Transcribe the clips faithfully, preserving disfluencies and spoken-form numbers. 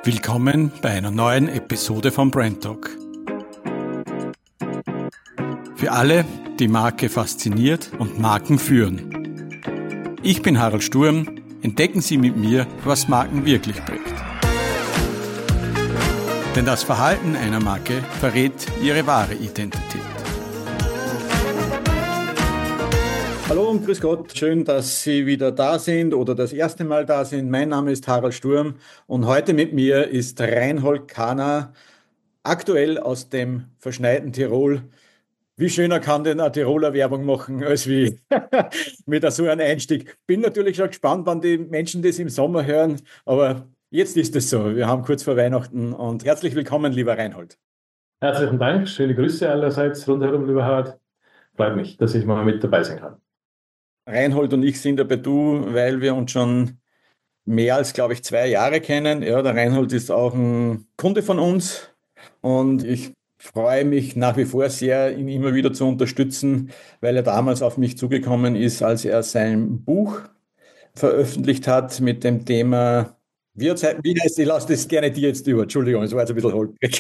Willkommen bei einer neuen Episode von Brand Talk. Für alle, die Marke fasziniert und Marken führen. Ich bin Harald Sturm. Entdecken Sie mit mir, was Marken wirklich prägt. Denn das Verhalten einer Marke verrät ihre wahre Identität. Hallo und grüß Gott, schön, dass Sie wieder da sind oder das erste Mal da sind. Mein Name ist Harald Sturm und heute mit mir ist Reinhold Kahner, aktuell aus dem verschneiten Tirol. Wie schöner kann denn eine Tiroler Werbung machen, als wie mit so einem Einstieg. Bin natürlich schon gespannt, wann die Menschen das im Sommer hören, aber jetzt ist es so. Wir haben kurz vor Weihnachten und herzlich willkommen, lieber Reinhold. Herzlichen Dank, schöne Grüße allerseits rundherum, lieber Harald. Freut mich, dass ich mal mit dabei sein kann. Reinhold und ich sind ja bei Du, weil wir uns schon mehr als, glaube ich, zwei Jahre kennen. Ja, der Reinhold ist auch ein Kunde von uns und ich freue mich nach wie vor sehr, ihn immer wieder zu unterstützen, weil er damals auf mich zugekommen ist, als er sein Buch veröffentlicht hat mit dem Thema, wie, wie heißt, ich lasse das gerne dir jetzt über, Entschuldigung, es war jetzt ein bisschen holprig.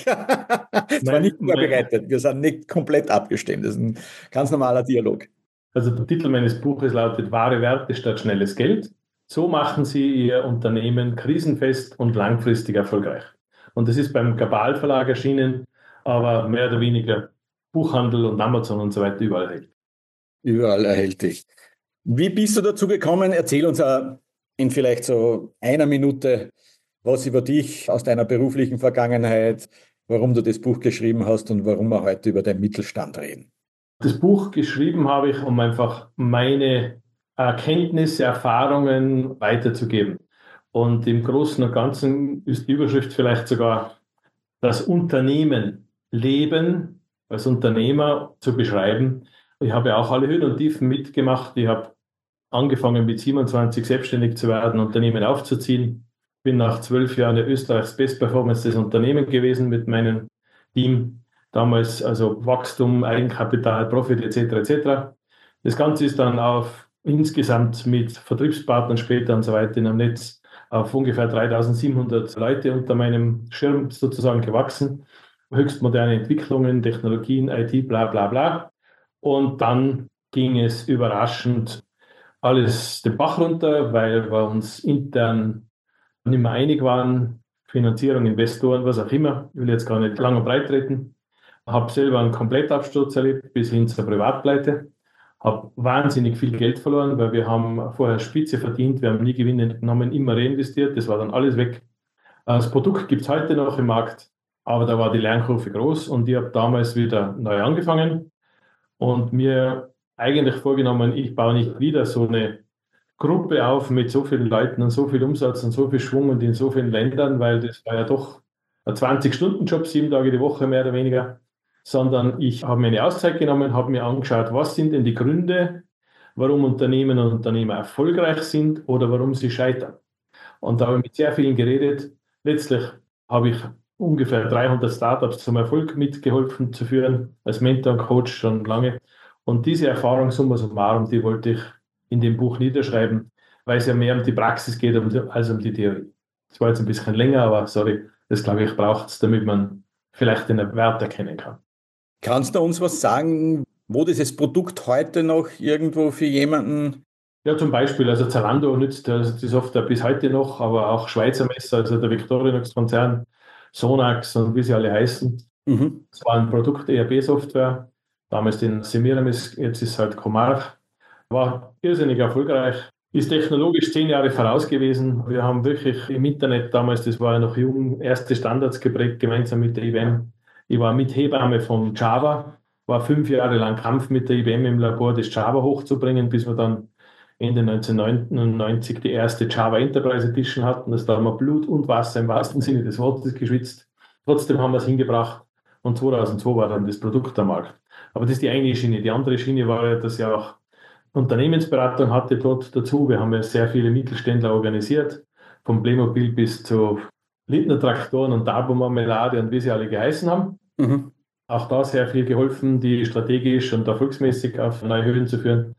Es war nicht vorbereitet, wir sind nicht komplett abgestimmt, das ist ein ganz normaler Dialog. Also der Titel meines Buches lautet Wahre Werte statt schnelles Geld. So machen Sie Ihr Unternehmen krisenfest und langfristig erfolgreich. Und das ist beim Gabal Verlag erschienen, aber mehr oder weniger Buchhandel und Amazon und so weiter überall erhältlich. Überall erhältlich. Wie bist du dazu gekommen? Erzähl uns in vielleicht so einer Minute was über dich aus deiner beruflichen Vergangenheit, warum du das Buch geschrieben hast und warum wir heute über den Mittelstand reden. Das Buch geschrieben habe ich, um einfach meine Erkenntnisse, Erfahrungen weiterzugeben. Und im Großen und Ganzen ist die Überschrift vielleicht sogar das Unternehmen Leben als Unternehmer zu beschreiben. Ich habe auch alle Höhen und Tiefen mitgemacht. Ich habe angefangen mit siebenundzwanzig selbstständig zu werden, Unternehmen aufzuziehen. Bin nach zwölf Jahren Österreichs Best Performance des Unternehmens gewesen mit meinem Team. Damals also Wachstum, Eigenkapital, Profit et cetera et cetera. Das Ganze ist dann auf insgesamt mit Vertriebspartnern später und so weiter in einem Netz auf ungefähr dreitausendsiebenhundert Leute unter meinem Schirm sozusagen gewachsen. Höchst moderne Entwicklungen, Technologien, I T, bla bla bla. Und dann ging es überraschend alles den Bach runter, weil wir uns intern nicht mehr einig waren. Finanzierung, Investoren, was auch immer. Ich will jetzt gar nicht lang und breit treten. Habe selber einen Komplettabsturz erlebt, bis hin zur Privatpleite. Habe wahnsinnig viel Geld verloren, weil wir haben vorher Spitze verdient, wir haben nie Gewinne genommen, immer reinvestiert, das war dann alles weg. Das Produkt gibt es heute noch im Markt, aber da war die Lernkurve groß und ich habe damals wieder neu angefangen und mir eigentlich vorgenommen, ich baue nicht wieder so eine Gruppe auf mit so vielen Leuten und so viel Umsatz und so viel Schwung und in so vielen Ländern, weil das war ja doch ein zwanzig-Stunden-Job, sieben Tage die Woche mehr oder weniger. Sondern ich habe mir eine Auszeit genommen, habe mir angeschaut, was sind denn die Gründe, warum Unternehmen und Unternehmer erfolgreich sind oder warum sie scheitern. Und da habe ich mit sehr vielen geredet. Letztlich habe ich ungefähr dreihundert Startups zum Erfolg mitgeholfen zu führen, als Mentor und Coach schon lange. Und diese Erfahrung summa summarum, die wollte ich in dem Buch niederschreiben, weil es ja mehr um die Praxis geht als um die Theorie. Das war jetzt ein bisschen länger, aber sorry, das glaube ich braucht es, damit man vielleicht den Wert erkennen kann. Kannst du uns was sagen, wo dieses Produkt heute noch irgendwo für jemanden... Ja, zum Beispiel, also Zalando nützt die Software bis heute noch, aber auch Schweizer Messer, also der Victorinox-Konzern, Sonax und wie sie alle heißen. Mhm. Das war ein Produkt-E R P-Software, damals den Semiramis, jetzt ist es halt Comarch. War irrsinnig erfolgreich, ist technologisch zehn Jahre voraus gewesen. Wir haben wirklich im Internet damals, das war ja noch jung, erste Standards geprägt, gemeinsam mit der I B M. Ich war Mithebamme von Java, war fünf Jahre lang Kampf mit der I B M im Labor, das Java hochzubringen, bis wir dann Ende neunzehnhundertneunundneunzig die erste Java Enterprise Edition hatten. Das da haben wir Blut und Wasser im wahrsten Sinne des Wortes geschwitzt. Trotzdem haben wir es hingebracht und zweitausendzwei war dann das Produkt am Markt. Aber das ist die eine Schiene. Die andere Schiene war ja, dass ja auch Unternehmensberatung hatte dort dazu. Wir haben ja sehr viele Mittelständler organisiert, vom Playmobil bis zu Lindner Traktoren und Darbo-Marmelade und wie sie alle geheißen haben. Mhm. Auch da sehr viel geholfen, die strategisch und erfolgsmäßig auf neue Höhen zu führen.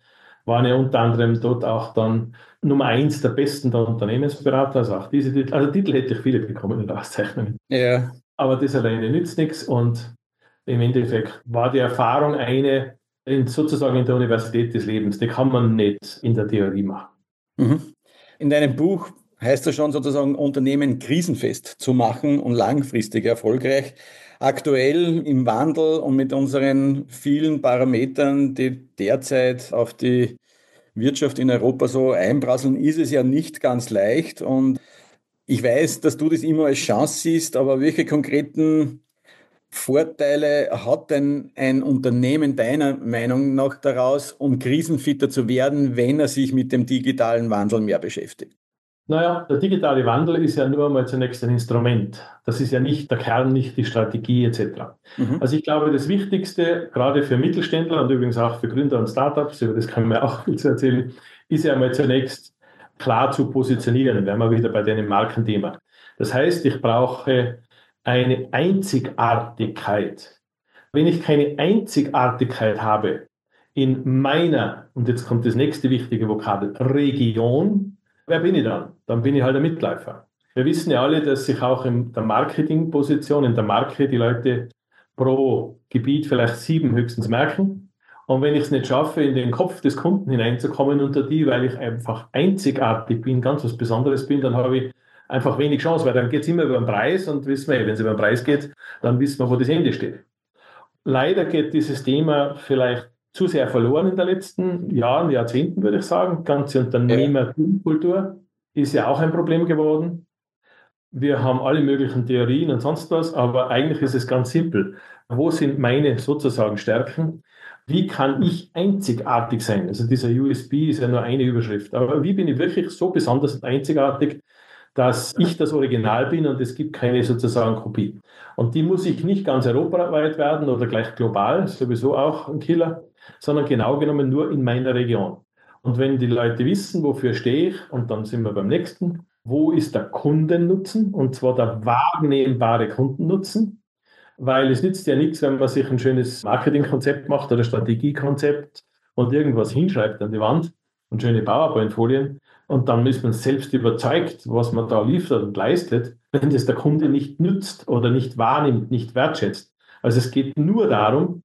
waren ja unter anderem dort auch dann Nummer eins der besten der Unternehmensberater. Also auch diese Titel, also Titel hätte ich viele bekommen in der Auszeichnung. Ja. Aber das alleine nützt nichts und im Endeffekt war die Erfahrung eine in, sozusagen in der Universität des Lebens. Die kann man nicht in der Theorie machen. Mhm. In deinem Buch heißt es schon sozusagen, Unternehmen krisenfest zu machen und langfristig erfolgreich. Aktuell im Wandel und mit unseren vielen Parametern, die derzeit auf die Wirtschaft in Europa so einprasseln, ist es ja nicht ganz leicht. Und ich weiß, dass du das immer als Chance siehst, aber welche konkreten Vorteile hat denn ein Unternehmen deiner Meinung nach daraus, um krisenfitter zu werden, wenn er sich mit dem digitalen Wandel mehr beschäftigt? Naja, der digitale Wandel ist ja nur mal zunächst ein Instrument. Das ist ja nicht der Kern, nicht die Strategie et cetera. Mhm. Also ich glaube, das Wichtigste, gerade für Mittelständler und übrigens auch für Gründer und Startups, über das können wir auch viel zu erzählen, ist ja mal zunächst klar zu positionieren. Wären wir wieder bei dem Markenthema. Das heißt, ich brauche eine Einzigartigkeit. Wenn ich keine Einzigartigkeit habe in meiner, und jetzt kommt das nächste wichtige Vokabel, Region, wer bin ich dann? Dann bin ich halt ein Mitläufer. Wir wissen ja alle, dass sich auch in der Marketingposition, in der Marke die Leute pro Gebiet vielleicht sieben höchstens merken. Und wenn ich es nicht schaffe, in den Kopf des Kunden hineinzukommen unter die, weil ich einfach einzigartig bin, ganz was Besonderes bin, dann habe ich einfach wenig Chance, weil dann geht es immer über den Preis und wissen wir, wenn es über den Preis geht, dann wissen wir, wo das Ende steht. Leider geht dieses Thema vielleicht zu sehr verloren in den letzten Jahren, Jahrzehnten, würde ich sagen. Ganze Ja. Unternehmerkultur ist ja auch ein Problem geworden. Wir haben alle möglichen Theorien und sonst was, aber eigentlich ist es ganz simpel. Wo sind meine sozusagen Stärken? Wie kann ich einzigartig sein? Also dieser U S P ist ja nur eine Überschrift. Aber wie bin ich wirklich so besonders und einzigartig, dass ich das Original bin und es gibt keine sozusagen Kopie. Und die muss ich nicht ganz europaweit werden oder gleich global, sowieso auch ein Killer, sondern genau genommen nur in meiner Region. Und wenn die Leute wissen, wofür stehe ich, und dann sind wir beim nächsten, wo ist der Kundennutzen? Und zwar der wahrnehmbare Kundennutzen, weil es nützt ja nichts, wenn man sich ein schönes Marketingkonzept macht oder Strategiekonzept und irgendwas hinschreibt an die Wand und schöne PowerPoint-Folien und dann ist man selbst überzeugt, was man da liefert und leistet, wenn das der Kunde nicht nützt oder nicht wahrnimmt, nicht wertschätzt. Also es geht nur darum,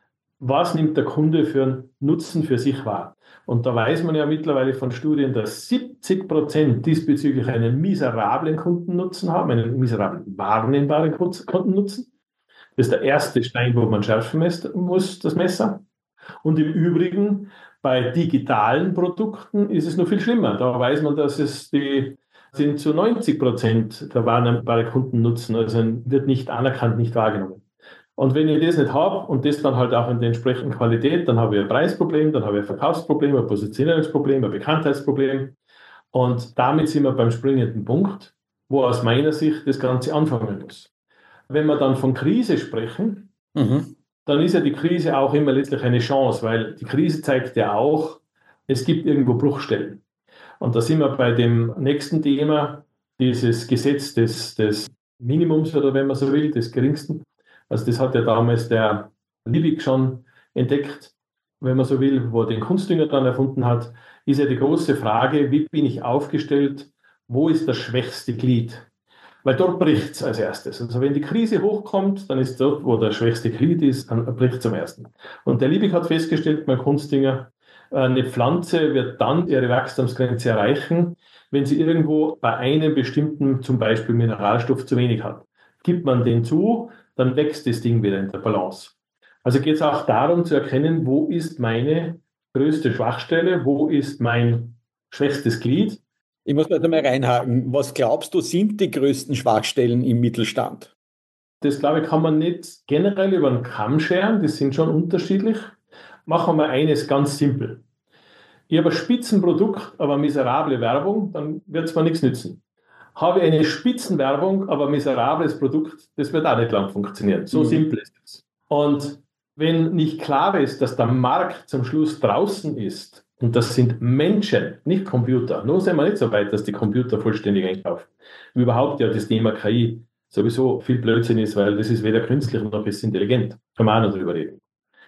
was nimmt der Kunde für einen Nutzen für sich wahr. Und da weiß man ja mittlerweile von Studien, dass siebzig Prozent diesbezüglich einen miserablen Kundennutzen haben, einen miserablen wahrnehmbaren Kundennutzen. Das ist der erste Stein, wo man schärfen muss, das Messer. Und im Übrigen, bei digitalen Produkten ist es noch viel schlimmer. Da weiß man, dass es die sind zu neunzig Prozent der wahrnehmbare Kundennutzen, also wird nicht anerkannt, nicht wahrgenommen. Und wenn ich das nicht habe und das dann halt auch in der entsprechenden Qualität, dann habe ich ein Preisproblem, dann habe ich ein Verkaufsproblem, ein Positionierungsproblem, ein Bekanntheitsproblem. Und damit sind wir beim springenden Punkt, wo aus meiner Sicht das Ganze anfangen muss. Wenn wir dann von Krise sprechen, mhm. dann ist ja die Krise auch immer letztlich eine Chance, weil die Krise zeigt ja auch, es gibt irgendwo Bruchstellen. Und da sind wir bei dem nächsten Thema, dieses Gesetz des, des Minimums oder wenn man so will, des Geringsten. Also das hat ja damals der Liebig schon entdeckt, wenn man so will, wo er den Kunstdünger dann erfunden hat, ist ja die große Frage, wie bin ich aufgestellt, wo ist das schwächste Glied? Weil dort bricht es als erstes. Also wenn die Krise hochkommt, dann ist dort, wo der schwächste Glied ist, dann bricht es am ersten. Und der Liebig hat festgestellt, mein Kunstdünger, eine Pflanze wird dann ihre Wachstumsgrenze erreichen, wenn sie irgendwo bei einem bestimmten, zum Beispiel Mineralstoff, zu wenig hat. Gibt man den zu, dann wächst das Ding wieder in der Balance. Also geht es auch darum zu erkennen, wo ist meine größte Schwachstelle, wo ist mein schwächstes Glied. Ich muss da mal reinhaken. Was glaubst du, sind die größten Schwachstellen im Mittelstand? Das, glaube ich, kann man nicht generell über den Kamm scheren. Die sind schon unterschiedlich. Machen wir eines ganz simpel. Ich habe ein Spitzenprodukt, aber miserable Werbung, dann wird es mir nichts nützen. Habe ich eine Spitzenwerbung, aber miserables Produkt, das wird auch nicht lang funktionieren. So mhm. simpel ist es. Und wenn nicht klar ist, dass der Markt zum Schluss draußen ist, und das sind Menschen, nicht Computer. Nur sind wir nicht so weit, dass die Computer vollständig einkaufen. Überhaupt ja das Thema K I sowieso viel Blödsinn ist, weil das ist weder künstlich noch ist intelligent. Kann man auch noch drüber reden.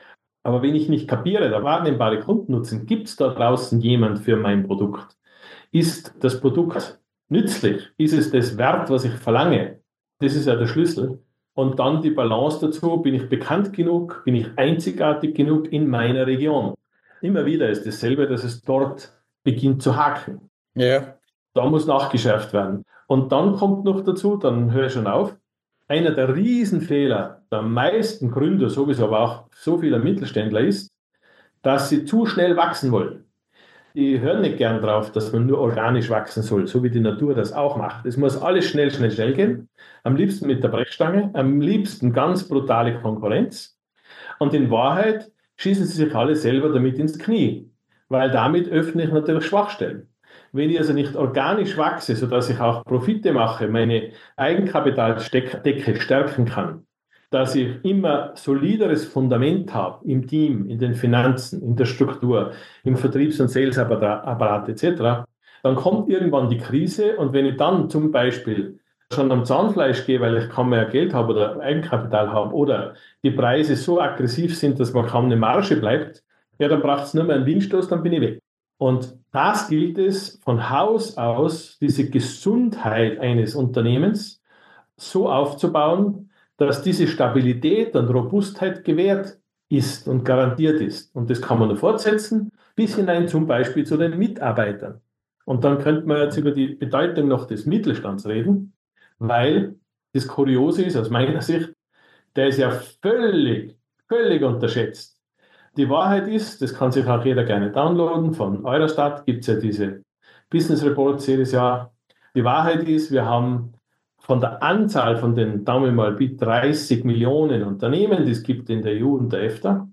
Aber wenn ich nicht kapiere, der wahrnehmbare Kundennutzen, gibt es da draußen jemand für mein Produkt? Ist das Produkt nützlich? Ist es das wert, was ich verlange? Das ist ja der Schlüssel. Und dann die Balance dazu, bin ich bekannt genug, bin ich einzigartig genug in meiner Region? Immer wieder ist dasselbe, dass es dort beginnt zu haken. Ja. Da muss nachgeschärft werden. Und dann kommt noch dazu, dann höre ich schon auf, einer der Riesenfehler der meisten Gründer, sowieso aber auch so vieler Mittelständler ist, dass sie zu schnell wachsen wollen. Die hören nicht gern drauf, dass man nur organisch wachsen soll, so wie die Natur das auch macht. Es muss alles schnell, schnell, schnell gehen. Am liebsten mit der Brechstange, am liebsten ganz brutale Konkurrenz. Und in Wahrheit schießen sie sich alle selber damit ins Knie, weil damit öffne ich natürlich Schwachstellen. Wenn ich also nicht organisch wachse, sodass ich auch Profite mache, meine Eigenkapitaldecke stärken kann, dass ich immer solideres Fundament habe im Team, in den Finanzen, in der Struktur, im Vertriebs- und Salesapparat et cetera, dann kommt irgendwann die Krise und wenn ich dann zum Beispiel schon am Zahnfleisch gehe, weil ich kaum mehr Geld habe oder Eigenkapital habe oder die Preise so aggressiv sind, dass man kaum eine Marge bleibt, ja, dann braucht es nur mehr einen Windstoß, dann bin ich weg. Und das gilt es von Haus aus, diese Gesundheit eines Unternehmens so aufzubauen, dass diese Stabilität und Robustheit gewährt ist und garantiert ist. Und das kann man nur fortsetzen, bis hinein zum Beispiel zu den Mitarbeitern. Und dann könnte man jetzt über die Bedeutung noch des Mittelstands reden, weil das Kuriose ist aus meiner Sicht, der ist ja völlig, völlig unterschätzt. Die Wahrheit ist, das kann sich auch jeder gerne downloaden, von Eurostat gibt es ja diese Business Reports jedes Jahr. Die Wahrheit ist, wir haben von der Anzahl von den, sagen wir mal, bis dreißig Millionen Unternehmen, die es gibt in der E U und der EFTA,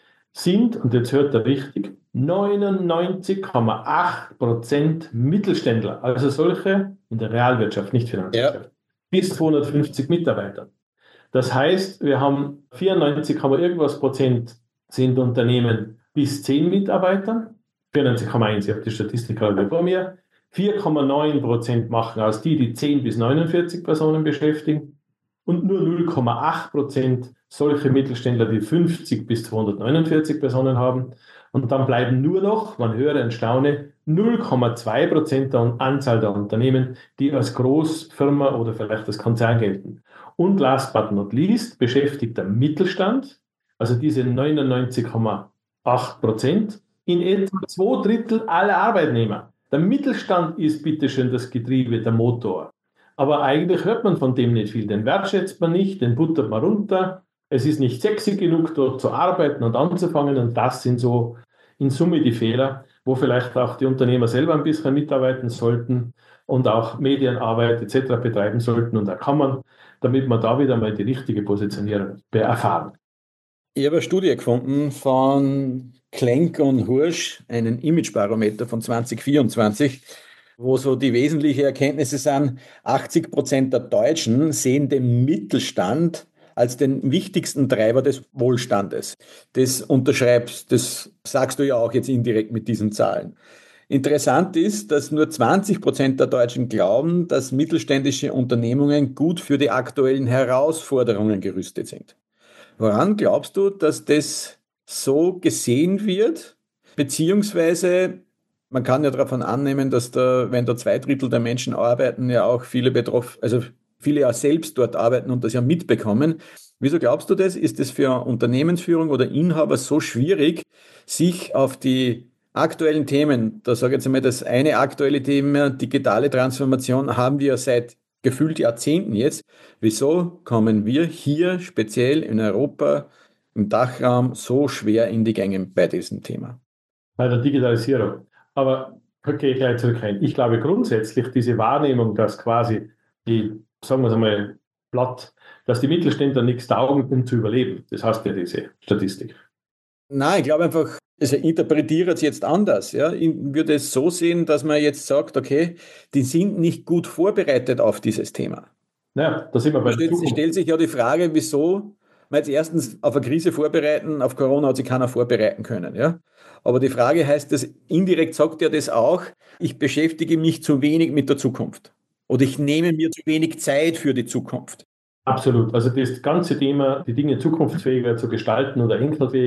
sind, und jetzt hört er richtig, neunundneunzig Komma acht Prozent Mittelständler, also solche in der Realwirtschaft, nicht Finanzwirtschaft, ja, bis zweihundertfünfzig Mitarbeiter. Das heißt, wir haben vierundneunzig, irgendwas Prozent sind Unternehmen bis zehn Mitarbeitern, vierundneunzig Komma eins, ich habe die Statistik gerade vor mir, vier Komma neun Prozent machen aus die, die zehn bis neunundvierzig Personen beschäftigen und nur null Komma acht Prozent solche Mittelständler, die fünfzig bis zweihundertneunundvierzig Personen haben. Und dann bleiben nur noch, man höre und staune, null Komma zwei Prozent der Anzahl der Unternehmen, die als Großfirma oder vielleicht als Konzern gelten. Und last but not least beschäftigt der Mittelstand, also diese neunundneunzig Komma acht Prozent, in etwa zwei Drittel aller Arbeitnehmer. Der Mittelstand ist bitteschön das Getriebe, der Motor. Aber eigentlich hört man von dem nicht viel. Den wertschätzt man nicht, den buttert man runter. Es ist nicht sexy genug, dort zu arbeiten und anzufangen. Und das sind so in Summe die Fehler, wo vielleicht auch die Unternehmer selber ein bisschen mitarbeiten sollten und auch Medienarbeit et cetera betreiben sollten. Und da kann man, damit man da wieder mal die richtige Positionierung erfahren. Ich habe eine Studie gefunden von Klenk und Hursch, einen Imagebarometer von zwanzig vierundzwanzig, wo so die wesentlichen Erkenntnisse sind, achtzig Prozent der Deutschen sehen den Mittelstand als den wichtigsten Treiber des Wohlstandes. Das unterschreibst, das sagst du ja auch jetzt indirekt mit diesen Zahlen. Interessant ist, dass nur zwanzig Prozent der Deutschen glauben, dass mittelständische Unternehmungen gut für die aktuellen Herausforderungen gerüstet sind. Woran glaubst du, dass das so gesehen wird? Beziehungsweise, man kann ja davon annehmen, dass da, wenn da zwei Drittel der Menschen arbeiten, ja auch viele betroffen, also viele ja selbst dort arbeiten und das ja mitbekommen. Wieso glaubst du das? Ist es für Unternehmensführung oder Inhaber so schwierig, sich auf die aktuellen Themen, da sage ich jetzt einmal, das eine aktuelle Thema, digitale Transformation, haben wir seit gefühlt Jahrzehnten jetzt. Wieso kommen wir hier speziell in Europa, im Dachraum, so schwer in die Gänge bei diesem Thema? Bei der Digitalisierung. Aber gehe ich gleich zurück rein. Ich glaube grundsätzlich diese Wahrnehmung, dass quasi die, sagen wir es einmal platt, dass die Mittelständler nichts taugen, um zu überleben. Das heißt ja diese Statistik. Nein, ich glaube einfach, also interpretiere es jetzt anders. Ja. Ich würde es so sehen, dass man jetzt sagt, okay, die sind nicht gut vorbereitet auf dieses Thema. Ja, da sind wir bei der Zukunft. Es stellt sich ja die Frage, wieso man jetzt erstens auf eine Krise vorbereiten, auf Corona hat sich keiner vorbereiten können. Ja. Aber die Frage heißt, das indirekt sagt ja das auch, ich beschäftige mich zu wenig mit der Zukunft. Oder ich nehme mir zu wenig Zeit für die Zukunft. Absolut. Also das ganze Thema, die Dinge zukunftsfähiger zu gestalten oder enkelfähiger,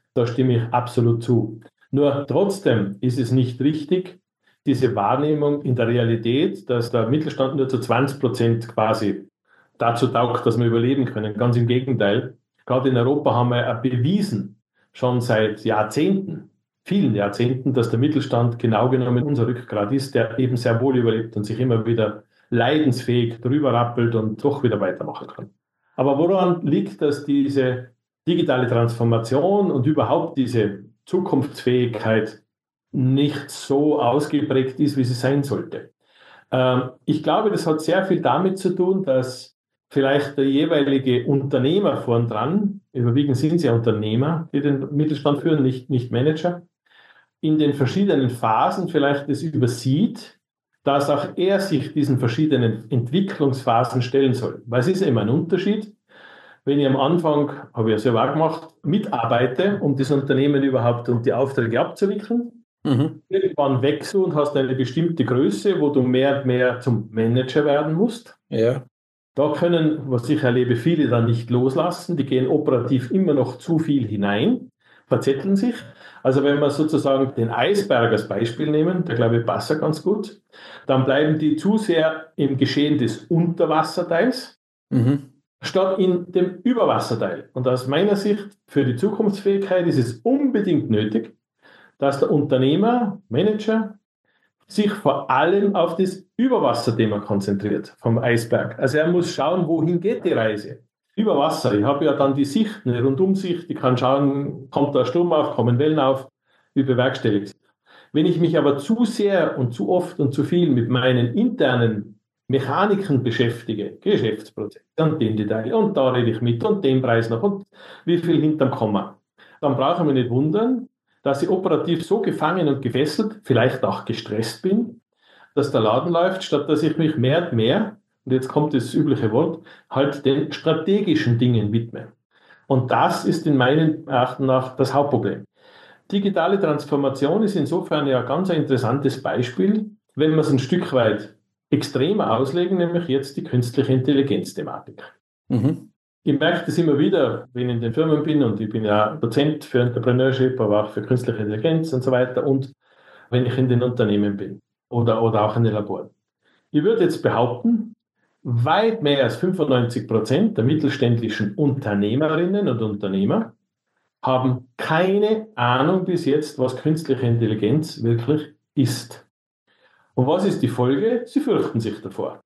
Da stimme ich absolut zu. Nur trotzdem ist es nicht richtig, diese Wahrnehmung in der Realität, dass der Mittelstand nur zu zwanzig Prozent quasi dazu taugt, dass wir überleben können. Ganz im Gegenteil. Gerade in Europa haben wir bewiesen, schon seit Jahrzehnten, vielen Jahrzehnten, dass der Mittelstand genau genommen unser Rückgrat ist, der eben sehr wohl überlebt und sich immer wieder leidensfähig drüber rappelt und doch wieder weitermachen kann. Aber woran liegt, dass diese digitale Transformation und überhaupt diese Zukunftsfähigkeit nicht so ausgeprägt ist, wie sie sein sollte? Ähm, ich glaube, das hat sehr viel damit zu tun, dass vielleicht der jeweilige Unternehmer vorn dran, überwiegend sind es ja Unternehmer, die den Mittelstand führen, nicht, nicht Manager, in den verschiedenen Phasen vielleicht es übersieht, dass auch er sich diesen verschiedenen Entwicklungsphasen stellen soll. Weil es ist immer ein Unterschied, wenn ich am Anfang, habe ich ja selber auch gemacht, mitarbeite, um das Unternehmen überhaupt und die Aufträge abzuwickeln. Mhm. Irgendwann wächst du und hast eine bestimmte Größe, wo du mehr und mehr zum Manager werden musst. Ja. Da können, was ich erlebe, viele dann nicht loslassen. Die gehen operativ immer noch zu viel hinein, verzetteln sich. Also wenn wir sozusagen den Eisberg als Beispiel nehmen, der glaube ich passt ja ganz gut, dann bleiben die zu sehr im Geschehen des Unterwasserteils, mhm, statt in dem Überwasserteil. Und aus meiner Sicht für die Zukunftsfähigkeit ist es unbedingt nötig, dass der Unternehmer, Manager, sich vor allem auf das Überwasserthema konzentriert vom Eisberg. Also er muss schauen, wohin geht die Reise. Über Wasser. Ich habe ja dann die Sicht, eine Rundumsicht. Ich kann schauen, kommt da Sturm auf, kommen Wellen auf, wie bewerkstelligt sich. Wenn ich mich aber zu sehr und zu oft und zu viel mit meinen internen Mechaniken beschäftige, Geschäftsprozess und den Detail und da rede ich mit und den Preis noch und wie viel hinterm Komma, dann brauchen wir nicht wundern, dass ich operativ so gefangen und gefesselt, vielleicht auch gestresst bin, dass der Laden läuft, statt dass ich mich mehr und mehr, und jetzt kommt das übliche Wort, halt den strategischen Dingen widme. Und das ist in meinen Erachten nach das Hauptproblem. Digitale Transformation ist insofern ja ganz ein interessantes Beispiel, wenn wir es ein Stück weit extremer auslegen, nämlich jetzt die künstliche Intelligenz-Thematik. Mhm. Ich merke das immer wieder, wenn ich in den Firmen bin, und ich bin ja Dozent für Entrepreneurship, aber auch für künstliche Intelligenz und so weiter, und wenn ich in den Unternehmen bin oder, oder auch in den Laboren. Ich würde jetzt behaupten, weit mehr als fünfundneunzig Prozent der mittelständischen Unternehmerinnen und Unternehmer haben keine Ahnung bis jetzt, was künstliche Intelligenz wirklich ist. Und was ist die Folge? Sie fürchten sich davor.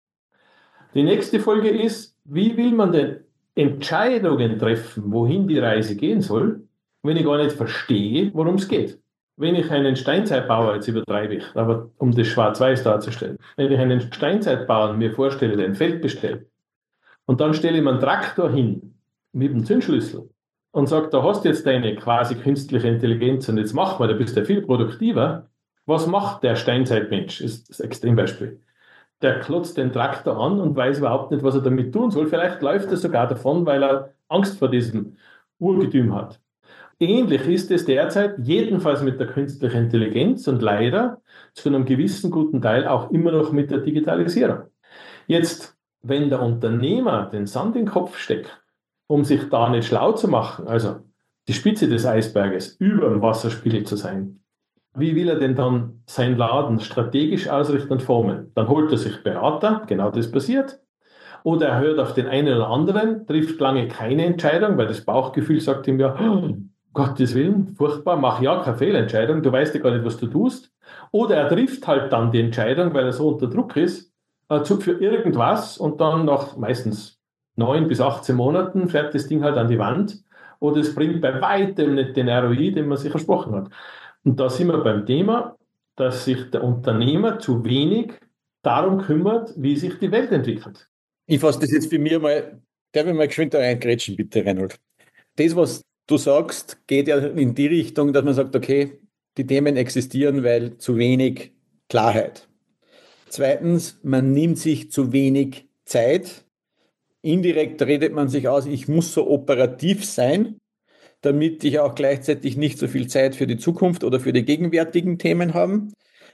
Die nächste Folge ist, wie will man denn Entscheidungen treffen, wohin die Reise gehen soll, wenn ich gar nicht verstehe, worum es geht. Wenn ich einen Steinzeitbauer, jetzt übertreibe ich, aber um das schwarz-weiß darzustellen, wenn ich einen Steinzeitbauern mir vorstelle, der ein Feld bestellt, und dann stelle ich mir einen Traktor hin mit einem Zündschlüssel und sage, da hast du jetzt deine quasi künstliche Intelligenz und jetzt mach mal, da bist du viel produktiver. Was macht der Steinzeitmensch? Das ist das Extrembeispiel. Der klotzt den Traktor an und weiß überhaupt nicht, was er damit tun soll. Vielleicht läuft er sogar davon, weil er Angst vor diesem Urgetüm hat. Ähnlich ist es derzeit, jedenfalls mit der künstlichen Intelligenz und leider zu einem gewissen guten Teil auch immer noch mit der Digitalisierung. Jetzt, wenn der Unternehmer den Sand in den Kopf steckt, um sich da nicht schlau zu machen, also die Spitze des Eisberges über dem Wasserspiegel zu sein, wie will er denn dann seinen Laden strategisch ausrichten und formen? Dann holt er sich Berater, genau das passiert. Oder er hört auf den einen oder anderen, trifft lange keine Entscheidung, weil das Bauchgefühl sagt ihm ja, oh, Gottes Willen, furchtbar, mach ja keine Fehlentscheidung, du weißt ja gar nicht, was du tust. Oder er trifft halt dann die Entscheidung, weil er so unter Druck ist, für irgendwas und dann nach meistens neun bis achtzehn Monaten fährt das Ding halt an die Wand oder es bringt bei weitem nicht den R O I, den man sich versprochen hat. Und da sind wir beim Thema, dass sich der Unternehmer zu wenig darum kümmert, wie sich die Welt entwickelt. Ich fasse das jetzt für mich mal, darf ich mal geschwind da reingrätschen, bitte, Reinhold. Das, was du sagst, geht ja in die Richtung, dass man sagt, okay, die Themen existieren, weil zu wenig Klarheit. Zweitens, man nimmt sich zu wenig Zeit. Indirekt redet man sich aus, ich muss so operativ sein, damit ich auch gleichzeitig nicht so viel Zeit für die Zukunft oder für die gegenwärtigen Themen habe.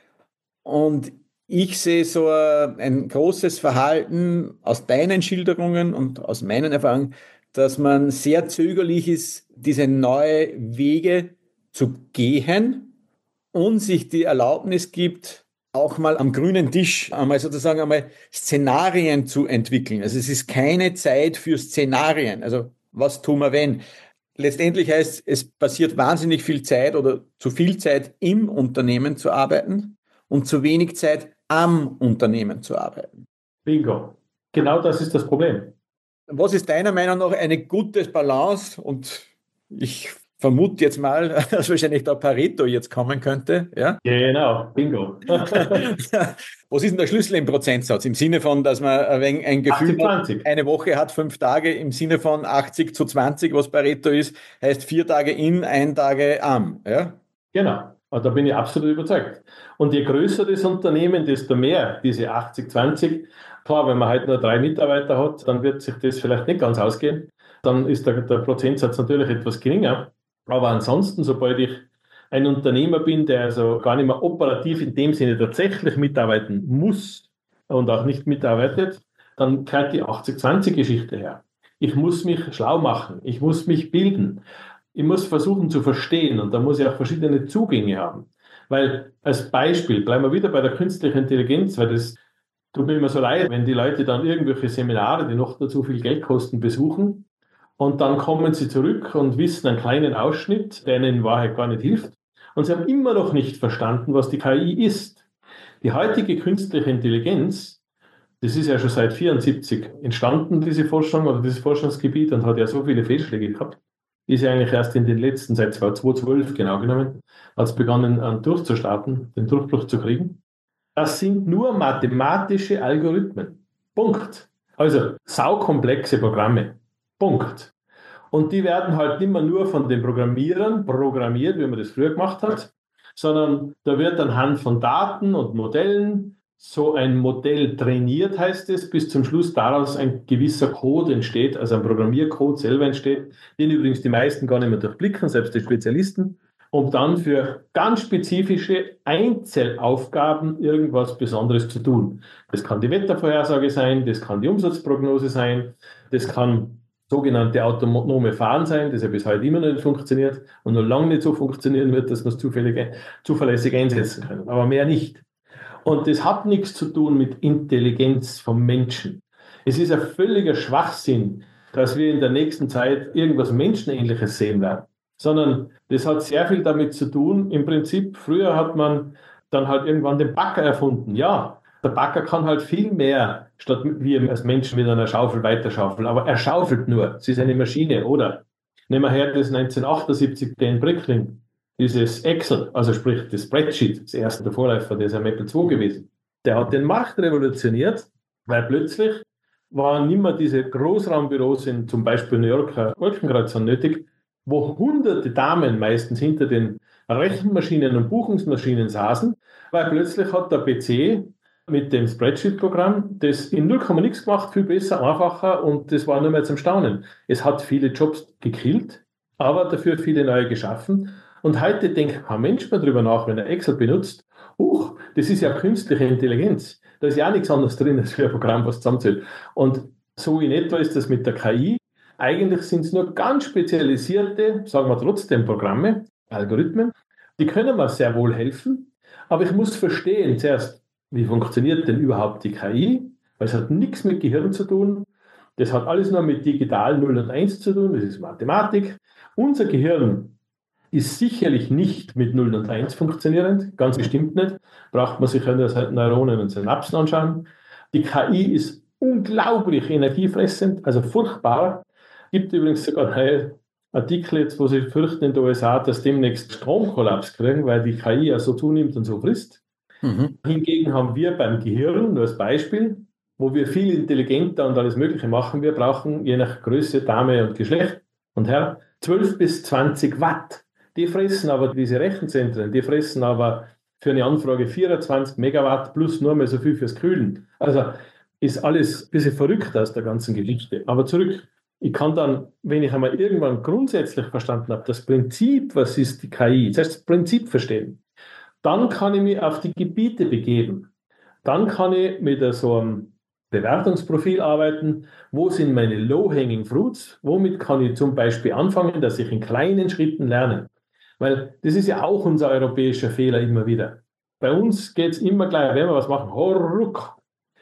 Und ich sehe so ein großes Verhalten aus deinen Schilderungen und aus meinen Erfahrungen, dass man sehr zögerlich ist, diese neue Wege zu gehen und sich die Erlaubnis gibt, auch mal am grünen Tisch einmal sozusagen einmal Szenarien zu entwickeln. Also es ist keine Zeit für Szenarien. Also was tun wir wenn? Letztendlich heißt, es passiert wahnsinnig viel Zeit oder zu viel Zeit im Unternehmen zu arbeiten und zu wenig Zeit am Unternehmen zu arbeiten. Bingo. Genau das ist das Problem. Was ist deiner Meinung nach eine gute Balance? Und ich vermute jetzt mal, dass wahrscheinlich der Pareto jetzt kommen könnte. Ja? Genau, bingo. Was ist denn der Schlüssel im Prozentsatz? Im Sinne von, dass man ein wenig ein Gefühl achtzig zwanzig. hat, eine Woche hat fünf Tage, im Sinne von achtzig zu zwanzig, was Pareto ist, heißt vier Tage in, ein Tage am. Ja? Genau, und da bin ich absolut überzeugt. Und je größer das Unternehmen, desto mehr diese achtzig zwanzig. Klar, wenn man halt nur drei Mitarbeiter hat, dann wird sich das vielleicht nicht ganz ausgehen. Dann ist der, der Prozentsatz natürlich etwas geringer. Aber ansonsten, sobald ich ein Unternehmer bin, der also gar nicht mehr operativ in dem Sinne tatsächlich mitarbeiten muss und auch nicht mitarbeitet, dann gehört die achtzig zwanzig Geschichte her. Ich muss mich schlau machen, ich muss mich bilden. Ich muss versuchen zu verstehen und da muss ich auch verschiedene Zugänge haben. Weil als Beispiel, bleiben wir wieder bei der künstlichen Intelligenz, weil das tut mir immer so leid, wenn die Leute dann irgendwelche Seminare, die noch dazu viel Geld kosten, besuchen und dann kommen sie zurück und wissen einen kleinen Ausschnitt, der ihnen in Wahrheit gar nicht hilft. Und sie haben immer noch nicht verstanden, was die K I ist. Die heutige künstliche Intelligenz, das ist ja schon seit neunzehnhundertvierundsiebzig entstanden, diese Forschung oder dieses Forschungsgebiet und hat ja so viele Fehlschläge gehabt. Ist ja eigentlich erst in den letzten, seit zweitausendzwölf genau genommen, hat es begonnen an durchzustarten, den Durchbruch zu kriegen. Das sind nur mathematische Algorithmen. Punkt. Also saukomplexe Programme. Punkt. Und die werden halt nicht mehr nur von den Programmierern programmiert, wie man das früher gemacht hat, sondern da wird anhand von Daten und Modellen so ein Modell trainiert, heißt es, bis zum Schluss daraus ein gewisser Code entsteht, also ein Programmiercode selber entsteht, den übrigens die meisten gar nicht mehr durchblicken, selbst die Spezialisten, um dann für ganz spezifische Einzelaufgaben irgendwas Besonderes zu tun. Das kann die Wettervorhersage sein, das kann die Umsatzprognose sein, das kann sogenannte autonome Fahren sein, das ja bis heute immer noch nicht funktioniert und noch lange nicht so funktionieren wird, dass wir es zufällig, zuverlässig einsetzen können, aber mehr nicht. Und das hat nichts zu tun mit Intelligenz vom Menschen. Es ist ein völliger Schwachsinn, dass wir in der nächsten Zeit irgendwas Menschenähnliches sehen werden, sondern das hat sehr viel damit zu tun. Im Prinzip, früher hat man dann halt irgendwann den Bagger erfunden. Ja, der Bagger kann halt viel mehr, statt wir als Menschen mit einer Schaufel weiterschaufeln, aber er schaufelt nur. Es ist eine Maschine, oder? Nehmen wir her das neunzehnhundertachtundsiebzig, den Brickling. Dieses Excel, also sprich das Spreadsheet, das erste der Vorläufer, der ist am Apple zwei gewesen, der hat den Markt revolutioniert, weil plötzlich waren nicht mehr diese Großraumbüros in zum Beispiel New Yorker Wolkenkreuzern nötig, wo hunderte Damen meistens hinter den Rechenmaschinen und Buchungsmaschinen saßen, weil plötzlich hat der P C mit dem Spreadsheet-Programm das in null Komma nichts gemacht, viel besser, einfacher und das war nur mehr zum Staunen. Es hat viele Jobs gekillt, aber dafür viele neue geschaffen. Und heute denkt kein Mensch mehr drüber nach, wenn er Excel benutzt, huch, das ist ja künstliche Intelligenz. Da ist ja auch nichts anderes drin, als für ein Programm, was zusammenzählt. Und so in etwa ist das mit der K I. Eigentlich sind es nur ganz spezialisierte, sagen wir trotzdem Programme, Algorithmen, die können mir sehr wohl helfen, aber ich muss verstehen zuerst, wie funktioniert denn überhaupt die K I, weil es hat nichts mit Gehirn zu tun, das hat alles nur mit digital null und eins zu tun, das ist Mathematik. Unser Gehirn ist sicherlich nicht mit null und eins funktionierend, ganz bestimmt nicht. Braucht man sich ja nur Neuronen und Synapsen anschauen. Die K I ist unglaublich energiefressend, also furchtbar. Gibt übrigens sogar neue Artikel jetzt, wo sie fürchten in den U S A, dass demnächst Stromkollaps kriegen, weil die K I ja so zunimmt und so frisst. Mhm. Hingegen haben wir beim Gehirn, nur als Beispiel, wo wir viel intelligenter und alles Mögliche machen, wir brauchen je nach Größe, Dame und Geschlecht und Herr, zwölf bis zwanzig Watt. Die fressen aber diese Rechenzentren, die fressen aber für eine Anfrage vierundzwanzig Megawatt plus nur mehr so viel fürs Kühlen. Also ist alles ein bisschen verrückt aus der ganzen Geschichte. Aber zurück, ich kann dann, wenn ich einmal irgendwann grundsätzlich verstanden habe, das Prinzip, was ist die K I, zuerst das Prinzip verstehen, dann kann ich mich auf die Gebiete begeben. Dann kann ich mit so einem Bewertungsprofil arbeiten. Wo sind meine Low-Hanging Fruits? Womit kann ich zum Beispiel anfangen, dass ich in kleinen Schritten lerne? Weil das ist ja auch unser europäischer Fehler immer wieder. Bei uns geht es immer gleich, wenn wir was machen, horruck,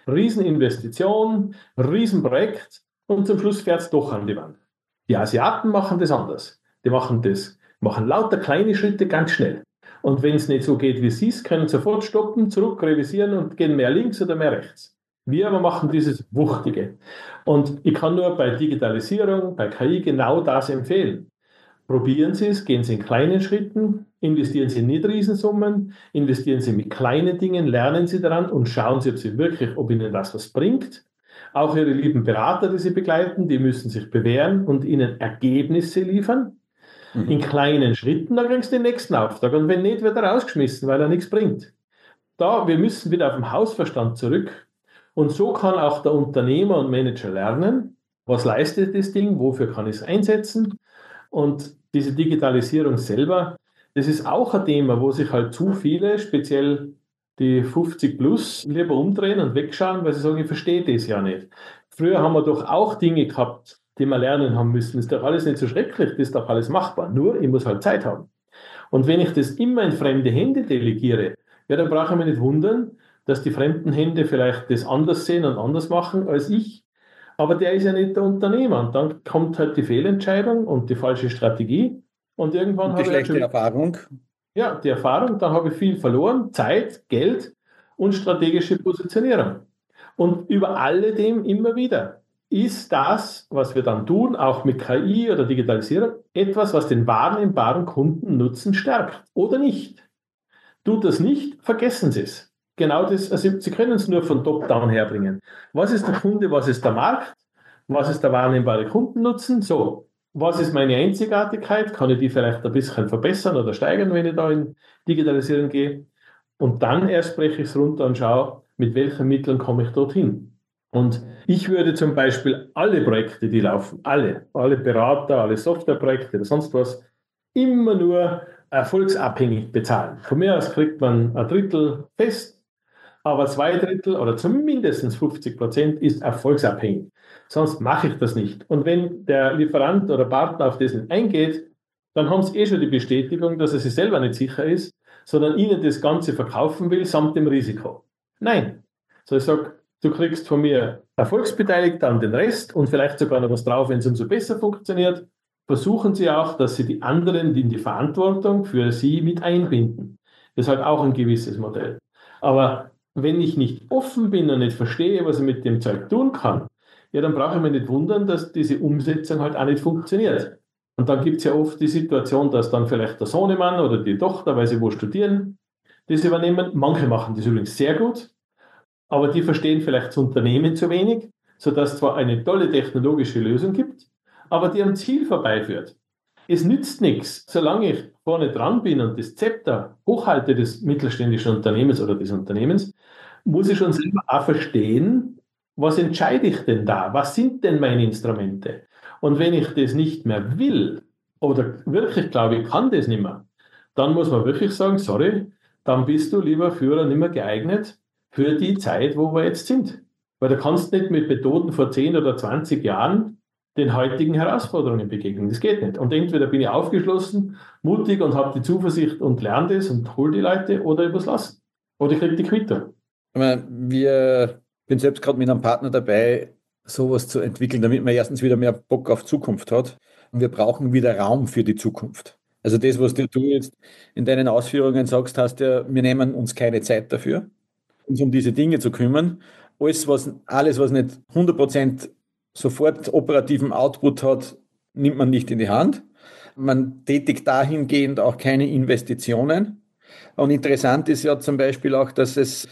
Rieseninvestition, Riesenprojekt und zum Schluss fährt es doch an die Wand. Die Asiaten machen das anders. Die machen das, machen lauter kleine Schritte ganz schnell. Und wenn es nicht so geht, wie sie es, können sofort stoppen, zurück, revisieren und gehen mehr links oder mehr rechts. Wir aber machen dieses Wuchtige. Und ich kann nur bei Digitalisierung, bei K I genau das empfehlen. Probieren Sie es, gehen Sie in kleinen Schritten, investieren Sie nicht Riesensummen, investieren Sie mit kleinen Dingen, lernen Sie daran und schauen Sie, ob Sie wirklich, ob Ihnen das was bringt. Auch Ihre lieben Berater, die Sie begleiten, die müssen sich bewähren und Ihnen Ergebnisse liefern. Mhm. In kleinen Schritten, dann kriegst du den nächsten Auftrag. Und wenn nicht, wird er rausgeschmissen, weil er nichts bringt. Da, wir müssen wieder auf den Hausverstand zurück. Und so kann auch der Unternehmer und Manager lernen, was leistet das Ding, wofür kann ich es einsetzen. Und diese Digitalisierung selber, das ist auch ein Thema, wo sich halt zu viele, speziell die fünfzig plus, lieber umdrehen und wegschauen, weil sie sagen, ich verstehe das ja nicht. Früher haben wir doch auch Dinge gehabt, die wir lernen haben müssen. Ist doch alles nicht so schrecklich, das ist doch alles machbar. Nur, ich muss halt Zeit haben. Und wenn ich das immer in fremde Hände delegiere, ja, dann brauche ich mich nicht wundern, dass die fremden Hände vielleicht das anders sehen und anders machen als ich. Aber der ist ja nicht der Unternehmer. Und dann kommt halt die Fehlentscheidung und die falsche Strategie. Und irgendwann und die habe schlechte ich halt schon, Erfahrung. ja, die Erfahrung, dann habe ich viel verloren, Zeit, Geld und strategische Positionierung. Und über alledem immer wieder ist das, was wir dann tun, auch mit K I oder Digitalisierung, etwas, was den wahrnehmbaren Kundennutzen stärkt oder nicht. Tut das nicht, vergessen Sie es. Genau das, also Sie können es nur von top-down herbringen. Was ist der Kunde, was ist der Markt, was ist der wahrnehmbare Kundennutzen? So, was ist meine Einzigartigkeit? Kann ich die vielleicht ein bisschen verbessern oder steigern, wenn ich da in Digitalisierung gehe? Und dann erst breche ich es runter und schaue, mit welchen Mitteln komme ich dorthin. Und ich würde zum Beispiel alle Projekte, die laufen, alle, alle Berater, alle Softwareprojekte oder sonst was, immer nur erfolgsabhängig bezahlen. Von mir aus kriegt man ein Drittel fest, aber zwei Drittel oder zumindest fünfzig Prozent ist erfolgsabhängig. Sonst mache ich das nicht. Und wenn der Lieferant oder Partner auf das nicht eingeht, dann haben sie eh schon die Bestätigung, dass er sich selber nicht sicher ist, sondern ihnen das Ganze verkaufen will, samt dem Risiko. Nein. So, ich sage, du kriegst von mir erfolgsbeteiligt an den Rest und vielleicht sogar noch was drauf, wenn es umso besser funktioniert. Versuchen Sie auch, dass Sie die anderen in die Verantwortung für Sie mit einbinden. Das ist halt auch ein gewisses Modell. Aber wenn ich nicht offen bin und nicht verstehe, was ich mit dem Zeug tun kann, ja, dann brauche ich mich nicht wundern, dass diese Umsetzung halt auch nicht funktioniert. Und dann gibt es ja oft die Situation, dass dann vielleicht der Sohnemann oder die Tochter, weil sie wo studieren, das übernehmen. Manche machen das übrigens sehr gut, aber die verstehen vielleicht das Unternehmen zu wenig, sodass es zwar eine tolle technologische Lösung gibt, aber die am Ziel vorbeiführt. Es nützt nichts, solange ich vorne dran bin und das Zepter hochhalte des mittelständischen Unternehmens oder des Unternehmens, muss ich schon selber auch verstehen, was entscheide ich denn da? Was sind denn meine Instrumente? Und wenn ich das nicht mehr will oder wirklich glaube, ich kann das nicht mehr, dann muss man wirklich sagen, sorry, dann bist du, lieber Führer, nicht mehr geeignet für die Zeit, wo wir jetzt sind. Weil du kannst nicht mit Methoden vor zehn oder zwanzig Jahren den heutigen Herausforderungen begegnen. Das geht nicht. Und entweder bin ich aufgeschlossen, mutig und habe die Zuversicht und lerne das und hole die Leute oder ich muss lassen. Oder ich kriege die Quittung. Ich meine, wir bin selbst gerade mit einem Partner dabei, sowas zu entwickeln, damit man erstens wieder mehr Bock auf Zukunft hat. Und wir brauchen wieder Raum für die Zukunft. Also das, was du jetzt in deinen Ausführungen sagst, heißt ja, wir nehmen uns keine Zeit dafür, uns um diese Dinge zu kümmern. Alles, was, alles, was nicht hundert Prozent sofort operativen Output hat, nimmt man nicht in die Hand. Man tätigt dahingehend auch keine Investitionen. Und interessant ist ja zum Beispiel auch, dass es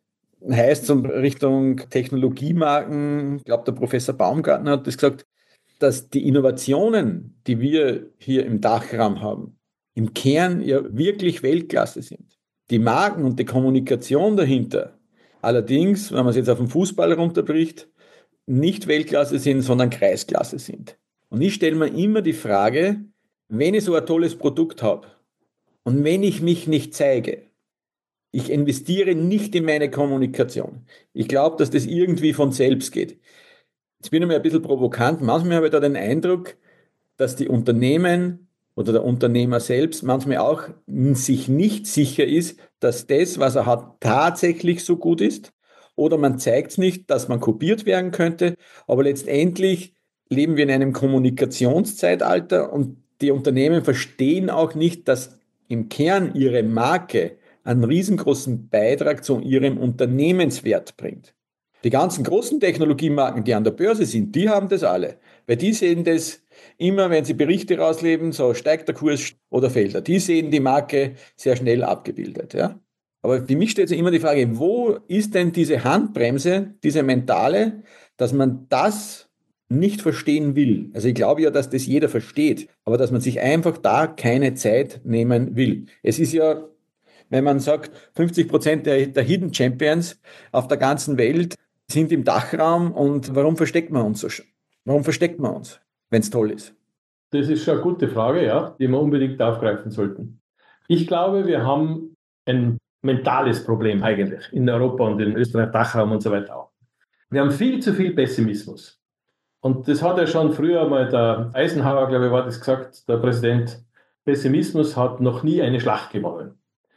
heißt, in Richtung Technologiemarken, ich glaube, der Professor Baumgartner hat das gesagt, dass die Innovationen, die wir hier im Dachraum haben, im Kern ja wirklich Weltklasse sind. Die Marken und die Kommunikation dahinter, allerdings, wenn man es jetzt auf den Fußball runterbricht, nicht Weltklasse sind, sondern Kreisklasse sind. Und ich stelle mir immer die Frage, wenn ich so ein tolles Produkt habe und wenn ich mich nicht zeige, Ich investiere nicht in meine Kommunikation. Ich glaube, dass das irgendwie von selbst geht. Jetzt bin ich mal ein bisschen provokant. Manchmal habe ich da den Eindruck, dass die Unternehmen oder der Unternehmer selbst manchmal auch sich nicht sicher ist, dass das, was er hat, tatsächlich so gut ist. Oder man zeigt es nicht, dass man kopiert werden könnte. Aber letztendlich leben wir in einem Kommunikationszeitalter und die Unternehmen verstehen auch nicht, dass im Kern ihre Marke einen riesengroßen Beitrag zu ihrem Unternehmenswert bringt. Die ganzen großen Technologiemarken, die an der Börse sind, die haben das alle. Weil die sehen das immer, wenn sie Berichte rausleben, so steigt der Kurs oder fällt er. Die sehen die Marke sehr schnell abgebildet. Ja? Aber für mich stellt sich immer die Frage, wo ist denn diese Handbremse, diese mentale, dass man das nicht verstehen will. Also ich glaube ja, dass das jeder versteht, aber dass man sich einfach da keine Zeit nehmen will. Es ist ja, wenn man sagt, fünfzig Prozent der, der Hidden Champions auf der ganzen Welt sind im Dachraum und warum versteckt man uns so? Warum versteckt man uns, wenn es toll ist? Das ist schon eine gute Frage, ja, die wir unbedingt aufgreifen sollten. Ich glaube, wir haben ein mentales Problem eigentlich in Europa und in Österreich, Dachraum und so weiter auch. Wir haben viel zu viel Pessimismus. Und das hat ja schon früher mal der Eisenhower, glaube ich, war das gesagt, der Präsident, Pessimismus hat noch nie eine Schlacht gewonnen.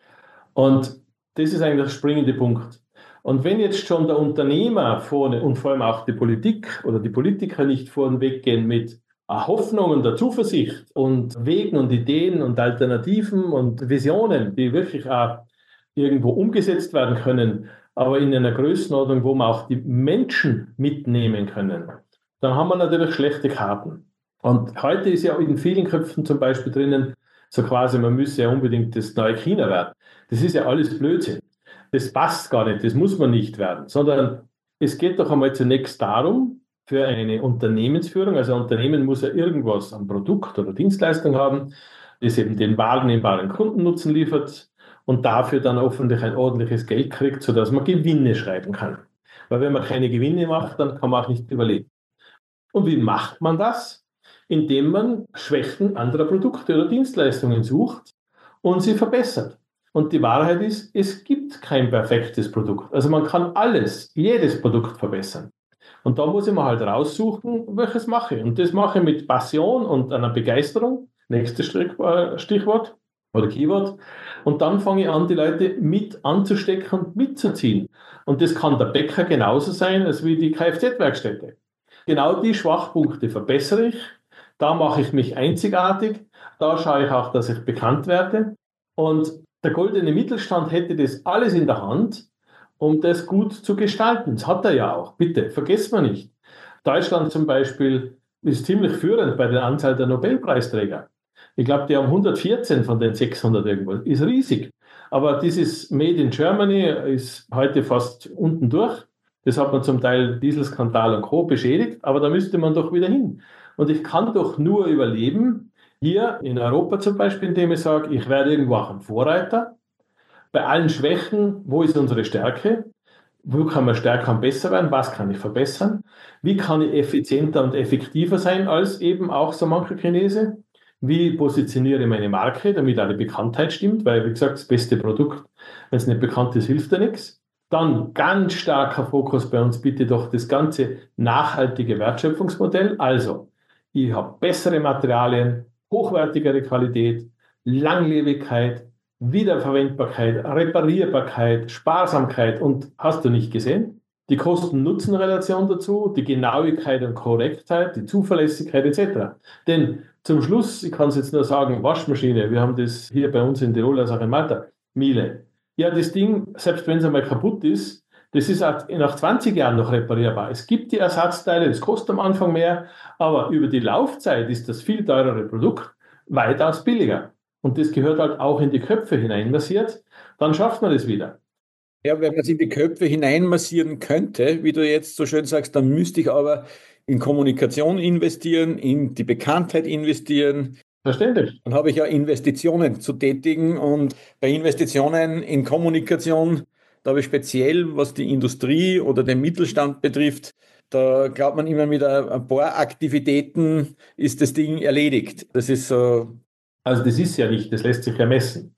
Und das ist eigentlich der springende Punkt. Und wenn jetzt schon der Unternehmer vorne und vor allem auch die Politik oder die Politiker nicht vorn weggehen mit Hoffnung und der Zuversicht und Wegen und Ideen und Alternativen und Visionen, die wirklich auch irgendwo umgesetzt werden können, aber in einer Größenordnung, wo man auch die Menschen mitnehmen können, dann haben wir natürlich schlechte Karten. Und heute ist ja in vielen Köpfen zum Beispiel drinnen, so quasi, man müsse ja unbedingt das neue China werden. Das ist ja alles Blödsinn. Das passt gar nicht, das muss man nicht werden, sondern es geht doch einmal zunächst darum, für eine Unternehmensführung, also ein Unternehmen muss ja irgendwas an Produkt oder Dienstleistung haben, das eben den wahrnehmbaren Kundennutzen liefert und dafür dann hoffentlich ein ordentliches Geld kriegt, sodass man Gewinne schreiben kann. Weil wenn man keine Gewinne macht, dann kann man auch nicht überleben. Und wie macht man das? Indem man Schwächen anderer Produkte oder Dienstleistungen sucht und sie verbessert. Und die Wahrheit ist, es gibt kein perfektes Produkt. Also man kann alles, jedes Produkt verbessern. Und da muss ich mir halt raussuchen, welches mache ich. Und das mache ich mit Passion und einer Begeisterung. Nächstes Stichwort oder Keyword. Und dann fange ich an, die Leute mit anzustecken und mitzuziehen. Und das kann der Bäcker genauso sein, als wie die Kfz-Werkstätte. Genau die Schwachpunkte verbessere ich. Da mache ich mich einzigartig. Da schaue ich auch, dass ich bekannt werde. Und der goldene Mittelstand hätte das alles in der Hand, um das gut zu gestalten. Das hat er ja auch. Bitte, vergessen wir nicht. Deutschland zum Beispiel ist ziemlich führend bei der Anzahl der Nobelpreisträger. Ich glaube, die haben hundertvierzehn von den sechshundert irgendwo. Ist riesig. Aber dieses Made in Germany ist heute fast unten durch. Das hat man zum Teil Dieselskandal und Co. beschädigt, aber da müsste man doch wieder hin. Und ich kann doch nur überleben, hier in Europa zum Beispiel, indem ich sage, ich werde irgendwo auch ein Vorreiter. Bei allen Schwächen, wo ist unsere Stärke? Wo kann man stärker und besser werden? Was kann ich verbessern? Wie kann ich effizienter und effektiver sein als eben auch so mancher Chinese? Wie positioniere ich meine Marke, damit auch die Bekanntheit stimmt? Weil, wie gesagt, das beste Produkt, wenn es nicht bekannt ist, hilft ja nichts. Dann ganz starker Fokus bei uns bitte doch das ganze nachhaltige Wertschöpfungsmodell. Also, ich habe bessere Materialien, hochwertigere Qualität, Langlebigkeit, Wiederverwendbarkeit, Reparierbarkeit, Sparsamkeit und hast du nicht gesehen? Die Kosten-Nutzen-Relation dazu, die Genauigkeit und Korrektheit, die Zuverlässigkeit et cetera. Denn zum Schluss, ich kann es jetzt nur sagen, Waschmaschine, wir haben das hier bei uns in Tirol, also auch in Malta, Miele. Ja, das Ding, selbst wenn es einmal kaputt ist, das ist auch nach zwanzig Jahren noch reparierbar. Es gibt die Ersatzteile, das kostet am Anfang mehr, aber über die Laufzeit ist das viel teurere Produkt weitaus billiger. Und das gehört halt auch in die Köpfe hineinmassiert, dann schafft man das wieder. Ja, wenn man es in die Köpfe hineinmassieren könnte, wie du jetzt so schön sagst, dann müsste ich aber in Kommunikation investieren, in die Bekanntheit investieren. Verständlich. Dann habe ich ja Investitionen zu tätigen und bei Investitionen in Kommunikation, da habe ich speziell, was die Industrie oder den Mittelstand betrifft, da glaubt man immer mit ein paar Aktivitäten ist das Ding erledigt. Das ist so. Also das ist ja nicht, das lässt sich ja messen.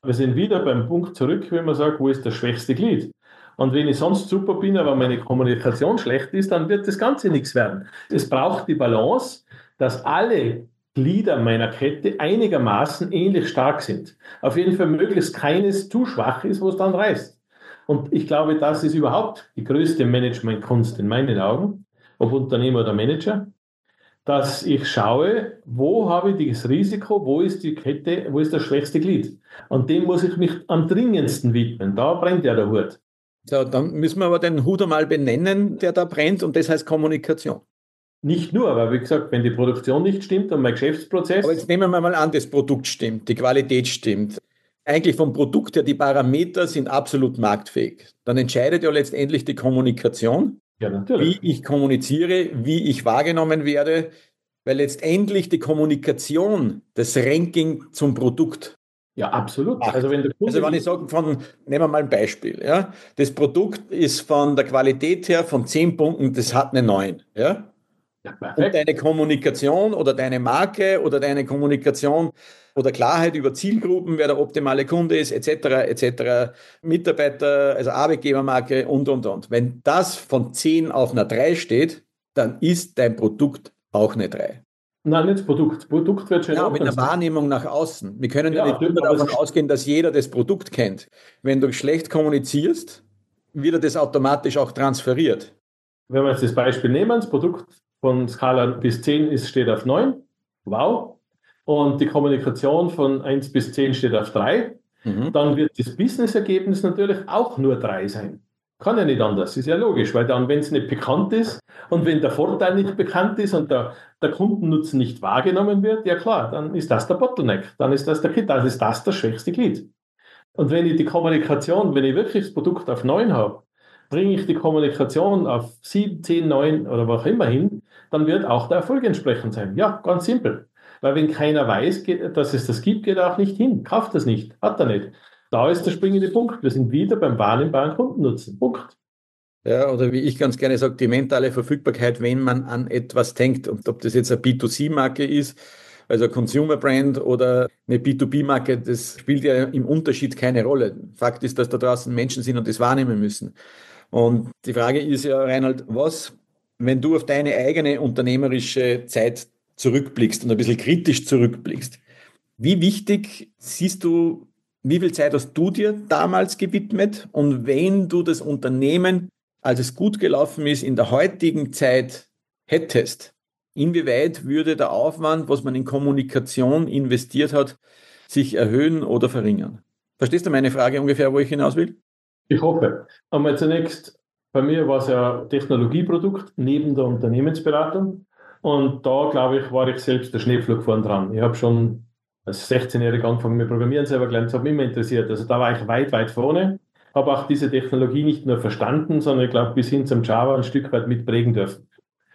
Wir sind wieder beim Punkt zurück, wenn man sagt, wo ist das schwächste Glied? Und wenn ich sonst super bin, aber meine Kommunikation schlecht ist, dann wird das Ganze nichts werden. Es braucht die Balance, dass alle Glieder meiner Kette einigermaßen ähnlich stark sind. Auf jeden Fall möglichst keines zu schwach ist, wo es dann reißt. Und ich glaube, das ist überhaupt die größte Managementkunst in meinen Augen, ob Unternehmer oder Manager, dass ich schaue, wo habe ich das Risiko, wo ist die Kette, wo ist das schwächste Glied. Und dem muss ich mich am dringendsten widmen. Da brennt ja der Hut. So, dann müssen wir aber den Hut einmal benennen, der da brennt, und das heißt Kommunikation. Nicht nur, weil wie gesagt, wenn die Produktion nicht stimmt und mein Geschäftsprozess... Aber jetzt nehmen wir mal an, das Produkt stimmt, die Qualität stimmt. Eigentlich vom Produkt her, die Parameter sind absolut marktfähig. Dann entscheidet ja letztendlich die Kommunikation, ja, natürlich, wie ich kommuniziere, wie ich wahrgenommen werde, weil letztendlich die Kommunikation das Ranking zum Produkt ja, absolut. macht. Also wenn, der Kunde also wenn ich sage, von, nehmen wir mal ein Beispiel. Ja? Das Produkt ist von der Qualität her von zehn Punkten, das hat eine neun. Ja? Ja, perfekt. Und deine Kommunikation oder deine Marke oder deine Kommunikation oder Klarheit über Zielgruppen, wer der optimale Kunde ist, et cetera, et cetera, Mitarbeiter, also Arbeitgebermarke und, und, und. Wenn das von zehn auf einer drei steht, dann ist dein Produkt auch eine drei. Nein, nicht das Produkt. Das Produkt wird schon... Ja, mit einer Wahrnehmung nach außen. Wir können ja, ja nicht immer davon ausgehen, dass jeder das Produkt kennt. Wenn du schlecht kommunizierst, wird das automatisch auch transferiert. Wenn wir jetzt das Beispiel nehmen, das Produkt von Skala bis zehn ist, steht auf neun. Wow. Und die Kommunikation von eins bis zehn steht auf drei. Mhm. Dann wird das Business-Ergebnis natürlich auch nur drei sein. Kann ja nicht anders, ist ja logisch, weil dann, wenn es nicht bekannt ist und wenn der Vorteil nicht bekannt ist und der, der Kundennutzen nicht wahrgenommen wird, ja klar, dann ist das der Bottleneck, dann ist das der Kit, dann ist das das schwächste Glied. Und wenn ich die Kommunikation, wenn ich wirklich das Produkt auf neun habe, bringe ich die Kommunikation auf sieben, zehn, neun oder wo auch immer hin, dann wird auch der Erfolg entsprechend sein. Ja, ganz simpel. Weil wenn keiner weiß, dass es das gibt, geht er auch nicht hin, kauft das nicht, hat er nicht. Da ist der springende Punkt. Wir sind wieder beim wahrnehmbaren Kundennutzen. Punkt. Ja, oder wie ich ganz gerne sage, die mentale Verfügbarkeit, wenn man an etwas denkt. Und ob das jetzt eine B zwei C Marke ist, also eine Consumer Brand oder eine B zwei B Marke, das spielt ja im Unterschied keine Rolle. Fakt ist, dass da draußen Menschen sind und das wahrnehmen müssen. Und die Frage ist ja, Reinhold, was, wenn du auf deine eigene unternehmerische Zeit zurückblickst und ein bisschen kritisch zurückblickst, wie wichtig siehst du, wie viel Zeit hast du dir damals gewidmet? Und wenn du das Unternehmen, als es gut gelaufen ist, in der heutigen Zeit hättest, inwieweit würde der Aufwand, was man in Kommunikation investiert hat, sich erhöhen oder verringern? Verstehst du meine Frage ungefähr, wo ich hinaus will? Ich hoffe. Einmal zunächst, bei mir war es ja ein Technologieprodukt neben der Unternehmensberatung. Und da, glaube ich, war ich selbst der Schneepflug vorn dran. Ich habe schon als sechzehnjähriger angefangen mit Programmieren selber gelernt, das hat mich immer interessiert. Also da war ich weit, weit vorne, habe auch diese Technologie nicht nur verstanden, sondern ich glaube bis hin zum Java ein Stück weit mitprägen dürfen.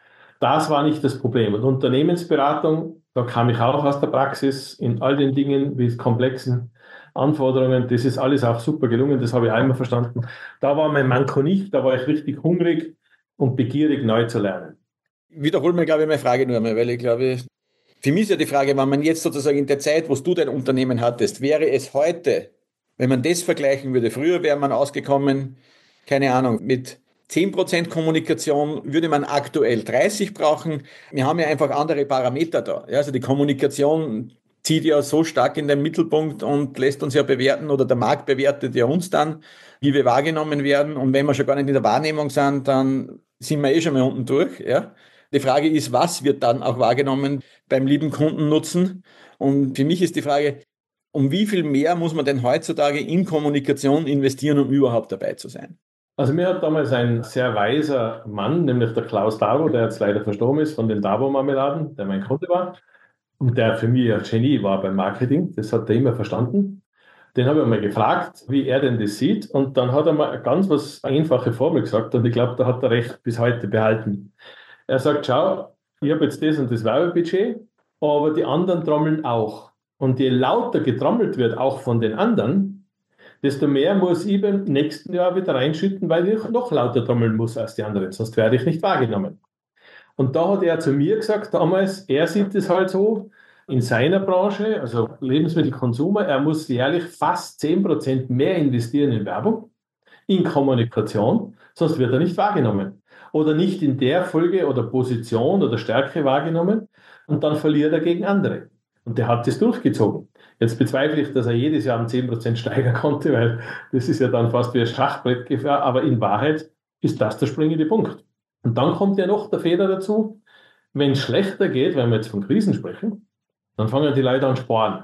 Das war nicht das Problem. Und Unternehmensberatung, da kam ich auch aus der Praxis in all den Dingen, wie komplexen Anforderungen, das ist alles auch super gelungen, das habe ich einmal verstanden. Da war mein Manko nicht, da war ich richtig hungrig und begierig, neu zu lernen. Ich wiederhole mir, glaube ich, meine Frage nur einmal, weil ich glaube, für mich ist ja die Frage, wenn man jetzt sozusagen in der Zeit, wo du dein Unternehmen hattest, wäre es heute, wenn man das vergleichen würde, früher wäre man ausgekommen, keine Ahnung, mit zehn Prozent Kommunikation würde man aktuell dreißig brauchen. Wir haben ja einfach andere Parameter da. Ja, also die Kommunikation zieht ja so stark in den Mittelpunkt und lässt uns ja bewerten oder der Markt bewertet ja uns dann, wie wir wahrgenommen werden. Und wenn wir schon gar nicht in der Wahrnehmung sind, dann sind wir eh schon mal unten durch. Ja. Die Frage ist, was wird dann auch wahrgenommen beim lieben Kundennutzen? Und für mich ist die Frage, um wie viel mehr muss man denn heutzutage in Kommunikation investieren, um überhaupt dabei zu sein? Also mir hat damals ein sehr weiser Mann, nämlich der Klaus Dabo, der jetzt leider verstorben ist, von den Dabo-Marmeladen, der mein Kunde war und der für mich ein Genie war beim Marketing, das hat er immer verstanden. Den habe ich mal gefragt, wie er denn das sieht, und dann hat er mal ganz was einfache Formel gesagt und ich glaube, da hat er recht bis heute behalten. Er sagt, schau, ich habe jetzt das und das Werbebudget, aber die anderen trommeln auch. Und je lauter getrommelt wird, auch von den anderen, desto mehr muss ich beim nächsten Jahr wieder reinschütten, weil ich noch lauter trommeln muss als die anderen, sonst werde ich nicht wahrgenommen. Und da hat er zu mir gesagt, damals, er sieht es halt so, in seiner Branche, also Lebensmittelkonsumer, er muss jährlich fast zehn Prozent mehr investieren in Werbung, in Kommunikation, sonst wird er nicht wahrgenommen. Oder nicht in der Folge oder Position oder Stärke wahrgenommen und dann verliert er gegen andere. Und der hat das durchgezogen. Jetzt bezweifle ich, dass er jedes Jahr um zehn Prozent steigern konnte, weil das ist ja dann fast wie ein Schachbrettgefahr, aber in Wahrheit ist das der springende Punkt. Und dann kommt ja noch der Fehler dazu, wenn es schlechter geht, wenn wir jetzt von Krisen sprechen, dann fangen die Leute an sparen.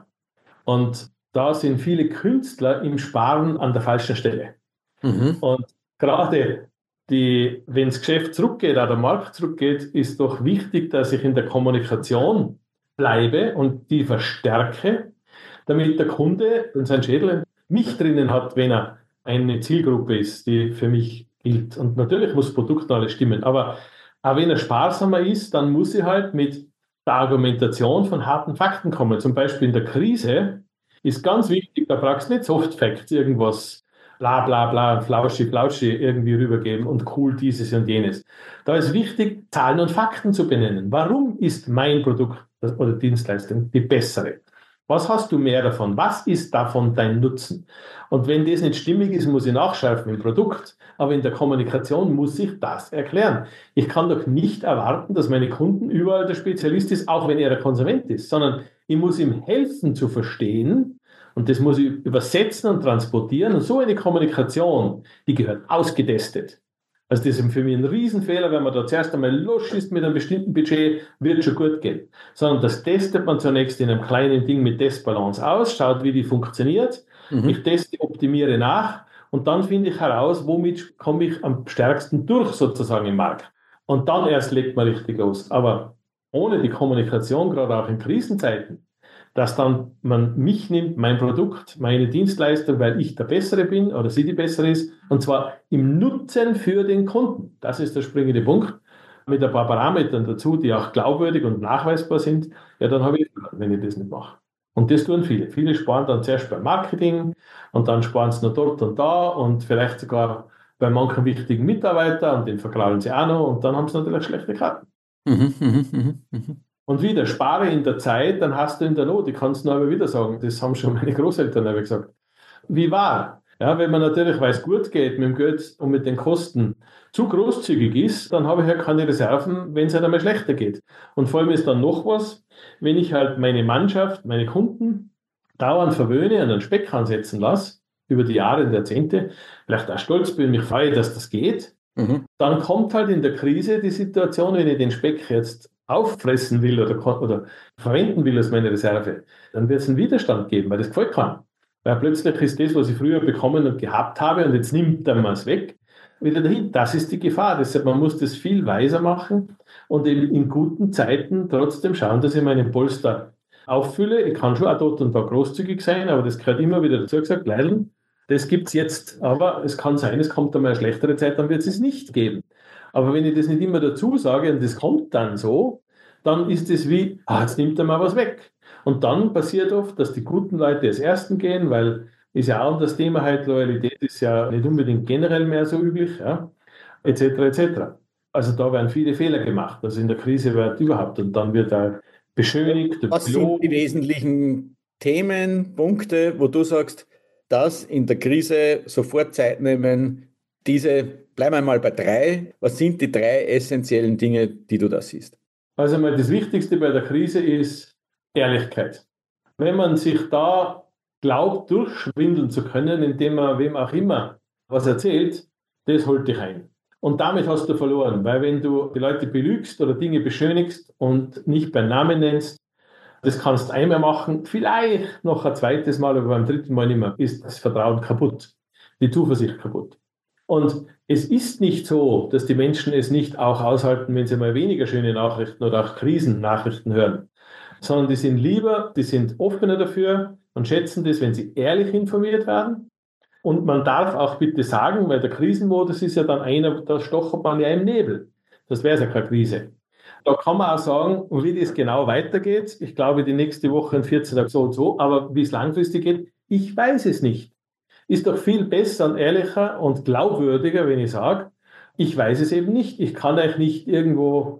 Und da sind viele Künstler im Sparen an der falschen Stelle. Mhm. Und gerade die, wenn das Geschäft zurückgeht, auch der Markt zurückgeht, ist doch wichtig, dass ich in der Kommunikation bleibe und die verstärke, damit der Kunde in seinem Schädel mich drinnen hat, wenn er eine Zielgruppe ist, die für mich gilt. Und natürlich muss das Produkt alles stimmen, aber auch wenn er sparsamer ist, dann muss ich halt mit der Argumentation von harten Fakten kommen. Zum Beispiel in der Krise ist ganz wichtig, da brauchst du nicht Soft Facts, irgendwas bla bla bla, flauschi flauschi irgendwie rübergeben und cool dieses und jenes. Da ist wichtig, Zahlen und Fakten zu benennen. Warum ist mein Produkt oder Dienstleistung die bessere? Was hast du mehr davon? Was ist davon dein Nutzen? Und wenn das nicht stimmig ist, muss ich nachschärfen im Produkt. Aber in der Kommunikation muss ich das erklären. Ich kann doch nicht erwarten, dass meine Kunden überall der Spezialist ist, auch wenn er der Konsument ist, sondern ich muss ihm helfen zu verstehen und das muss ich übersetzen und transportieren. Und so eine Kommunikation, die gehört ausgetestet. Also das ist für mich ein Riesenfehler, wenn man da zuerst einmal losschießt mit einem bestimmten Budget, wird schon gut gehen. Sondern das testet man zunächst in einem kleinen Ding mit Testbalance aus, schaut, wie die funktioniert. Mhm. Ich teste, optimiere nach und dann finde ich heraus, womit komme ich am stärksten durch sozusagen im Markt. Und dann erst legt man richtig los. Aber ohne die Kommunikation, gerade auch in Krisenzeiten, dass dann man mich nimmt, mein Produkt, meine Dienstleistung, weil ich der Bessere bin oder sie die Bessere ist, und zwar im Nutzen für den Kunden. Das ist der springende Punkt. Mit ein paar Parametern dazu, die auch glaubwürdig und nachweisbar sind, ja, dann habe ich, wenn ich das nicht mache. Und das tun viele. Viele sparen dann zuerst beim Marketing und dann sparen sie noch dort und da und vielleicht sogar bei manchen wichtigen Mitarbeitern und den verklagen sie auch noch und dann haben sie natürlich schlechte Karten. Mhm, mhm, mhm, mhm. Und wieder, spare in der Zeit, dann hast du in der Not. Ich kann es nur aber wieder sagen, das haben schon meine Großeltern aber gesagt. Wie wahr? Ja, wenn man natürlich, weil es gut geht mit dem Geld und mit den Kosten, zu großzügig ist, dann habe ich ja keine Reserven, wenn es halt einmal schlechter geht. Und vor allem ist dann noch was, wenn ich halt meine Mannschaft, meine Kunden dauernd verwöhne und einen Speck ansetzen lasse, über die Jahre und Jahrzehnte, vielleicht auch stolz bin, mich freue, dass das geht, mhm. Dann kommt halt in der Krise die Situation, wenn ich den Speck jetzt auffressen will oder, oder verwenden will als meine Reserve, dann wird es einen Widerstand geben, weil das gefällt keinem. Weil plötzlich ist das, was ich früher bekommen und gehabt habe und jetzt nimmt er mal es weg, wieder dahin. Das ist die Gefahr. Deshalb, man muss das viel weiser machen und eben in guten Zeiten trotzdem schauen, dass ich meinen Polster auffülle. Ich kann schon auch dort und da großzügig sein, aber das gehört immer wieder dazu gesagt, Leideln, das gibt es jetzt, aber es kann sein, es kommt einmal eine schlechtere Zeit, dann wird es es nicht geben. Aber wenn ich das nicht immer dazu sage und das kommt dann so, dann ist es wie, ah, jetzt nimmt er mal was weg. Und dann passiert oft, dass die guten Leute als Ersten gehen, weil ist ja auch das Thema halt, Loyalität ist ja nicht unbedingt generell mehr so üblich, ja, et cetera et cetera. Also da werden viele Fehler gemacht. Also in der Krise wird überhaupt und dann wird da beschönigt. Was sind die wesentlichen Themen, Punkte, wo du sagst, dass in der Krise sofort Zeit nehmen, diese, bleiben wir mal bei drei, was sind die drei essentiellen Dinge, die du da siehst? Also mal das Wichtigste bei der Krise ist Ehrlichkeit. Wenn man sich da glaubt, durchschwindeln zu können, indem man wem auch immer was erzählt, das holt dich ein. Und damit hast du verloren, weil wenn du die Leute belügst oder Dinge beschönigst und nicht beim Namen nennst, das kannst du einmal machen, vielleicht noch ein zweites Mal, aber beim dritten Mal nicht mehr, ist das Vertrauen kaputt, die Zuversicht kaputt. Und es ist nicht so, dass die Menschen es nicht auch aushalten, wenn sie mal weniger schöne Nachrichten oder auch Krisennachrichten hören, sondern die sind lieber, die sind offener dafür und schätzen das, wenn sie ehrlich informiert werden. Und man darf auch bitte sagen, weil der Krisenmodus ist ja dann einer, da stochert man ja im Nebel. Das wäre ja keine Krise. Da kann man auch sagen, wie das genau weitergeht. Ich glaube, die nächste Woche in vierzehn Tagen so und so, aber wie es langfristig geht, ich weiß es nicht. Ist doch viel besser und ehrlicher und glaubwürdiger, wenn ich sage, ich weiß es eben nicht. Ich kann euch nicht irgendwo,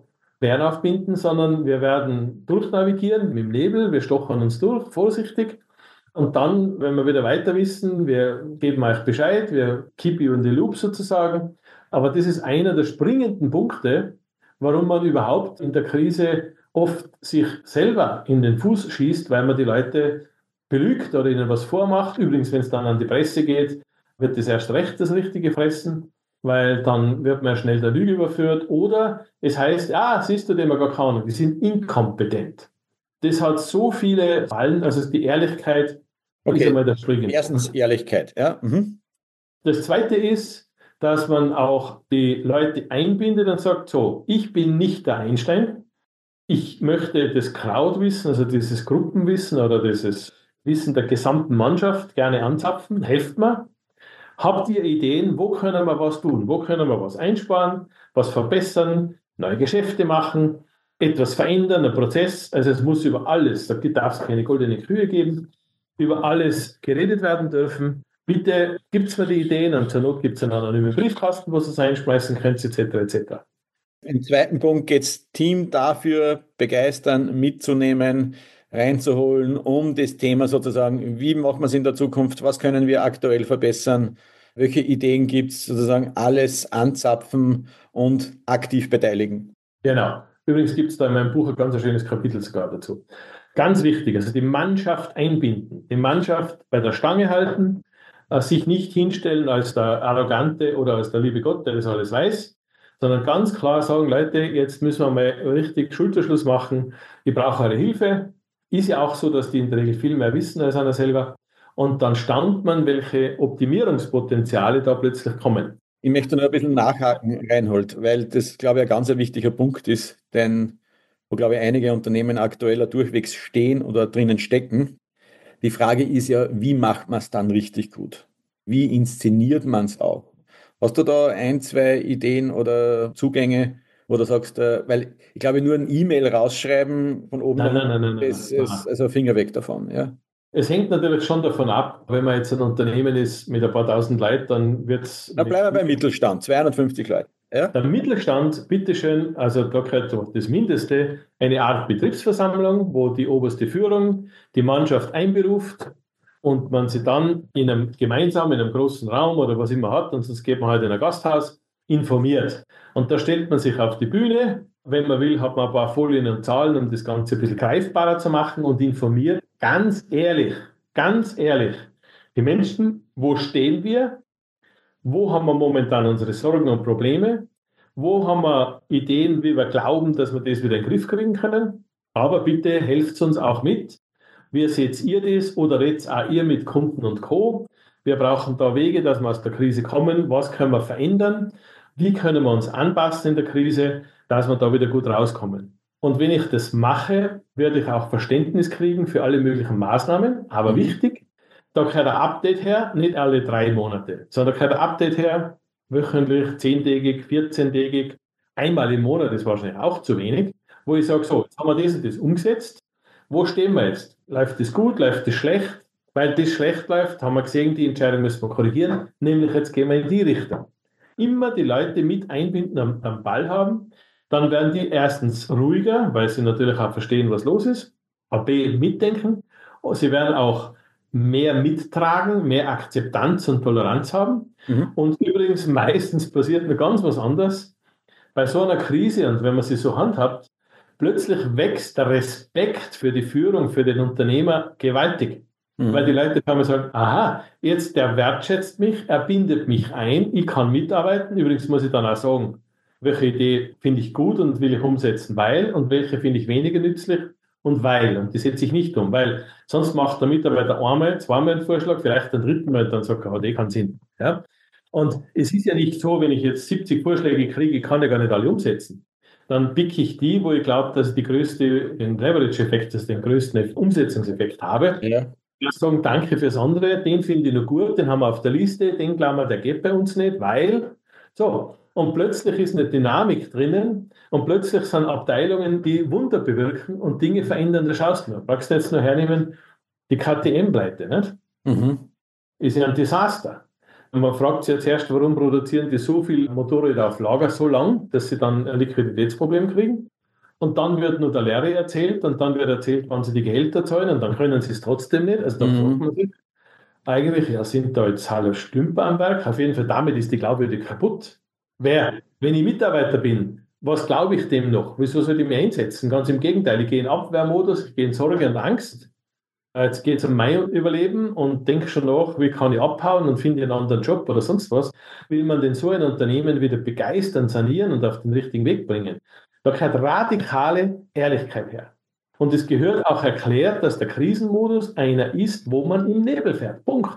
Bären aufbinden, sondern wir werden durchnavigieren mit dem Nebel, wir stochern uns durch, vorsichtig. Und dann, wenn wir wieder weiter wissen, wir geben euch Bescheid, wir keep you in the loop sozusagen. Aber das ist einer der springenden Punkte, warum man überhaupt in der Krise oft sich selber in den Fuß schießt, weil man die Leute belügt oder ihnen was vormacht. Übrigens, wenn es dann an die Presse geht, wird das erst recht das Richtige fressen, weil dann wird man schnell der Lüge überführt. Oder es heißt, ja, siehst du, die haben gar keine Ahnung, die sind inkompetent. Das hat so viele Fallen, also die Ehrlichkeit Okay. ist einmal der springende. Erstens Ehrlichkeit, ja. Mhm. Das Zweite ist, dass man auch die Leute einbindet und sagt, so, ich bin nicht der Einstein, ich möchte das Crowdwissen, also dieses Gruppenwissen oder dieses Wissen der gesamten Mannschaft gerne anzapfen, helft mir. Habt ihr Ideen, wo können wir was tun, wo können wir was einsparen, was verbessern, neue Geschäfte machen, etwas verändern, einen Prozess, also es muss über alles, da darf es keine goldene Kühe geben, über alles geredet werden dürfen. Bitte gibt es mir die Ideen und zur Not gibt es einen anonymen Briefkasten, wo ihr es einschmeißen könnt, et cetera et cetera. Im zweiten Punkt geht es Team dafür begeistern, mitzunehmen, reinzuholen, um das Thema sozusagen, wie machen wir es in der Zukunft, was können wir aktuell verbessern, welche Ideen gibt es, sozusagen alles anzapfen und aktiv beteiligen. Genau. Übrigens gibt es da in meinem Buch ein ganz schönes Kapitel sogar dazu. Ganz wichtig, also die Mannschaft einbinden, die Mannschaft bei der Stange halten, äh, sich nicht hinstellen als der Arrogante oder als der liebe Gott, der das alles weiß, sondern ganz klar sagen, Leute, jetzt müssen wir mal richtig Schulterschluss machen, ich brauche eure Hilfe. Ist ja auch so, dass die in der Regel viel mehr wissen als einer selber. Und dann staunt man, welche Optimierungspotenziale da plötzlich kommen. Ich möchte nur ein bisschen nachhaken, Reinhold, weil das, glaube ich, ein ganz wichtiger Punkt ist, denn wo, glaube ich, einige Unternehmen aktuell durchwegs stehen oder drinnen stecken. Die Frage ist ja, wie macht man es dann richtig gut? Wie inszeniert man es auch? Hast du da ein, zwei Ideen oder Zugänge, wo du sagst, äh, weil ich glaube, nur ein E-Mail rausschreiben von oben Nein, nach nein, nein, nein, ist, nein. ist also Finger weg davon. Ja? Es hängt natürlich schon davon ab, wenn man jetzt ein Unternehmen ist mit ein paar tausend Leuten, dann wird es... Da bleiben wir beim Mittelstand, zweihundertfünfzig Leute. Ja? Der Mittelstand, bitteschön, also da gehört das Mindeste, eine Art Betriebsversammlung, wo die oberste Führung die Mannschaft einberuft und man sie dann in einem gemeinsam in einem großen Raum oder was immer hat, und sonst geht man halt in ein Gasthaus, informiert. Und da stellt man sich auf die Bühne, wenn man will, hat man ein paar Folien und Zahlen, um das Ganze ein bisschen greifbarer zu machen und informiert ganz ehrlich, ganz ehrlich, die Menschen, wo stehen wir? Wo haben wir momentan unsere Sorgen und Probleme? Wo haben wir Ideen, wie wir glauben, dass wir das wieder in den Griff kriegen können? Aber bitte helft uns auch mit. Wie seht ihr das oder redet auch ihr mit Kunden und Co.? Wir brauchen da Wege, dass wir aus der Krise kommen. Was können wir verändern? Wie können wir uns anpassen in der Krise, dass wir da wieder gut rauskommen? Und wenn ich das mache, werde ich auch Verständnis kriegen für alle möglichen Maßnahmen. Aber mhm. wichtig, da gehört ein Update her, nicht alle drei Monate, sondern da gehört ein Update her, wöchentlich, zehntägig, vierzehntägig, einmal im Monat ist wahrscheinlich auch zu wenig, wo ich sage, so, jetzt haben wir das und das umgesetzt, wo stehen wir jetzt? Läuft das gut, läuft das schlecht? Weil das schlecht läuft, haben wir gesehen, die Entscheidung müssen wir korrigieren, nämlich jetzt gehen wir in die Richtung. Immer die Leute mit einbinden, am, am Ball haben, dann werden die erstens ruhiger, weil sie natürlich auch verstehen, was los ist, aber B, mitdenken, sie werden auch mehr mittragen, mehr Akzeptanz und Toleranz haben. Mhm. Und übrigens meistens passiert noch ganz was anderes. Bei so einer Krise, und wenn man sie so handhabt, plötzlich wächst der Respekt für die Führung, für den Unternehmer gewaltig. Mhm. Weil die Leute können sagen, aha, jetzt der wertschätzt mich, er bindet mich ein, ich kann mitarbeiten. Übrigens muss ich dann auch sagen, welche Idee finde ich gut und will ich umsetzen, weil, und welche finde ich weniger nützlich und weil. Und die setze ich nicht um, weil sonst macht der Mitarbeiter einmal, zweimal einen Vorschlag, vielleicht den dritten Mal, dann sagt er, oh, der keinen Sinn. Ja? Und es ist ja nicht so, wenn ich jetzt siebzig Vorschläge kriege, kann ich gar nicht alle umsetzen. Dann picke ich die, wo ich glaube, dass ich die größte, den Leverage-Effekt, dass ich den größten Umsetzungseffekt habe. Ja. Wir sagen, danke fürs andere, den finde ich noch gut, den haben wir auf der Liste, den glauben wir, der geht bei uns nicht, weil, so. Und plötzlich ist eine Dynamik drinnen und plötzlich sind Abteilungen, die Wunder bewirken und Dinge verändern, da schaust du noch. Magst du jetzt noch hernehmen, die K T M-Pleite, nicht? Mhm. Ist ja ein Desaster. Und man fragt sich jetzt erst, warum produzieren die so viele Motorräder auf Lager so lang, dass sie dann ein Liquiditätsproblem kriegen? Und dann wird nur der Lehre erzählt und dann wird erzählt, wann sie die Gehälter zahlen und dann können sie es trotzdem nicht. Also da fragt Mhm. man sich eigentlich, ja, sind da jetzt halbe Stümper am Werk? Auf jeden Fall, damit ist die Glaubwürdigkeit kaputt. Wer, wenn ich Mitarbeiter bin, was glaube ich dem noch? Wieso soll ich mich einsetzen? Ganz im Gegenteil, ich gehe in Abwehrmodus, ich gehe in Sorge und Angst. Äh, Jetzt geht es um mein Überleben und denke schon nach, wie kann ich abhauen und finde einen anderen Job oder sonst was. Will man denn so ein Unternehmen wieder begeistern, sanieren und auf den richtigen Weg bringen? Da gehört radikale Ehrlichkeit her. Und es gehört auch erklärt, dass der Krisenmodus einer ist, wo man im Nebel fährt. Punkt.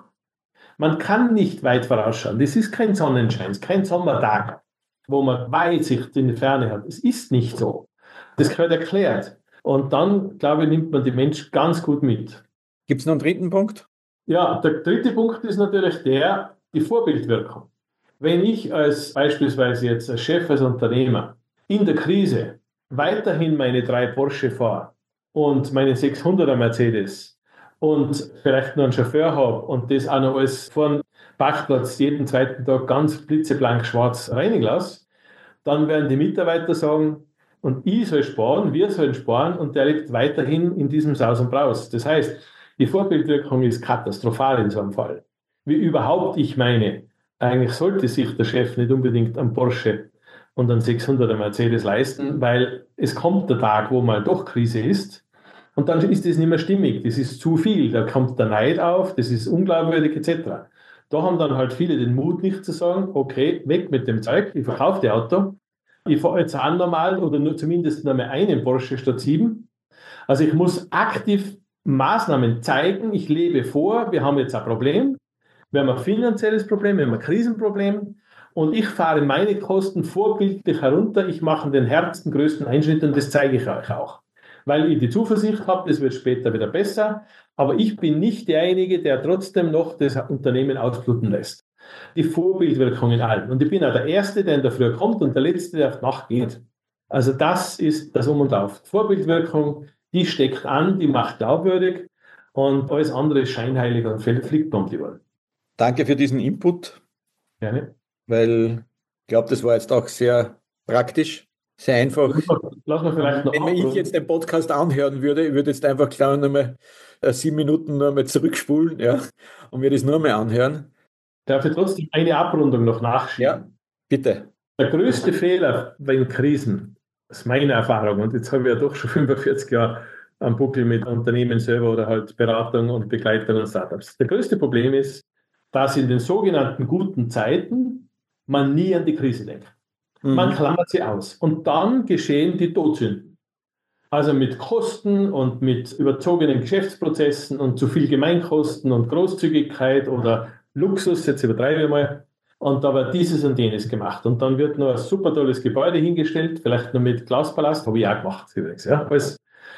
Man kann nicht weit vorausschauen. Das ist kein Sonnenschein, es ist kein Sommertag, wo man Weitsicht in die Ferne hat. Es ist nicht so. Das gehört erklärt. Und dann, glaube ich, nimmt man die Menschen ganz gut mit. Gibt es noch einen dritten Punkt? Ja, der dritte Punkt ist natürlich der, die Vorbildwirkung. Wenn ich als beispielsweise jetzt als Chef, als Unternehmer in der Krise weiterhin meine drei Porsche fahre und meine sechshunderter Mercedes und vielleicht noch einen Chauffeur habe und das auch noch alles vor dem Parkplatz jeden zweiten Tag ganz blitzeblank schwarz reinigen lasse, dann werden die Mitarbeiter sagen, und ich soll sparen, wir sollen sparen und der lebt weiterhin in diesem Saus und Braus. Das heißt, die Vorbildwirkung ist katastrophal in so einem Fall. Wie überhaupt, ich meine, eigentlich sollte sich der Chef nicht unbedingt einen Porsche und einen sechshunderter Mercedes leisten, weil es kommt der Tag, wo mal doch Krise ist und dann ist das nicht mehr stimmig, das ist zu viel, da kommt der Neid auf, das ist unglaubwürdig et cetera. Da haben dann halt viele den Mut nicht zu sagen, okay, weg mit dem Zeug, ich verkaufe das Auto, ich fahre jetzt einen normalen oder nur zumindest nur mehr einen Porsche statt sieben. Also ich muss aktiv Maßnahmen zeigen, ich lebe vor, wir haben jetzt ein Problem, wir haben ein finanzielles Problem, wir haben ein Krisenproblem und ich fahre meine Kosten vorbildlich herunter, ich mache den härtesten, größten Einschnitt und das zeige ich euch auch. Weil ich die Zuversicht habe, das wird später wieder besser, aber ich bin nicht derjenige, der trotzdem noch das Unternehmen ausbluten lässt. Die Vorbildwirkung in allem. Und ich bin auch der Erste, der in der Früh kommt und der Letzte, der auf Nacht geht. Also das ist das Um und Auf. Vorbildwirkung, die steckt an, die macht glaubwürdig und alles andere ist scheinheilig und fliegt um die Ohren. Danke für diesen Input, Gerne. weil ich glaube, das war jetzt auch sehr praktisch, sehr einfach. Lass mal vielleicht noch Wenn man ich jetzt den Podcast anhören würde, ich würde jetzt einfach klar nochmal äh, sieben Minuten nochmal zurückspulen, ja, und mir das nur mal anhören. Darf ich trotzdem eine Abrundung noch nachschieben? Ja, bitte. Der größte Fehler bei Krisen, das ist meine Erfahrung, und jetzt habe ich ja doch schon fünfundvierzig Jahre am Buckel mit Unternehmen selber oder halt Beratung und Begleitung und Startups. Der größte Problem ist, dass in den sogenannten guten Zeiten man nie an die Krise denkt. Mhm. Man klammert sie aus. Und dann geschehen die Todsünden. Also mit Kosten und mit überzogenen Geschäftsprozessen und zu viel Gemeinkosten und Großzügigkeit oder Luxus, jetzt übertreibe ich mal, und da wird dieses und jenes gemacht. Und dann wird noch ein super tolles Gebäude hingestellt, vielleicht noch mit Glaspalast, habe ich auch gemacht übrigens. Ja, alles.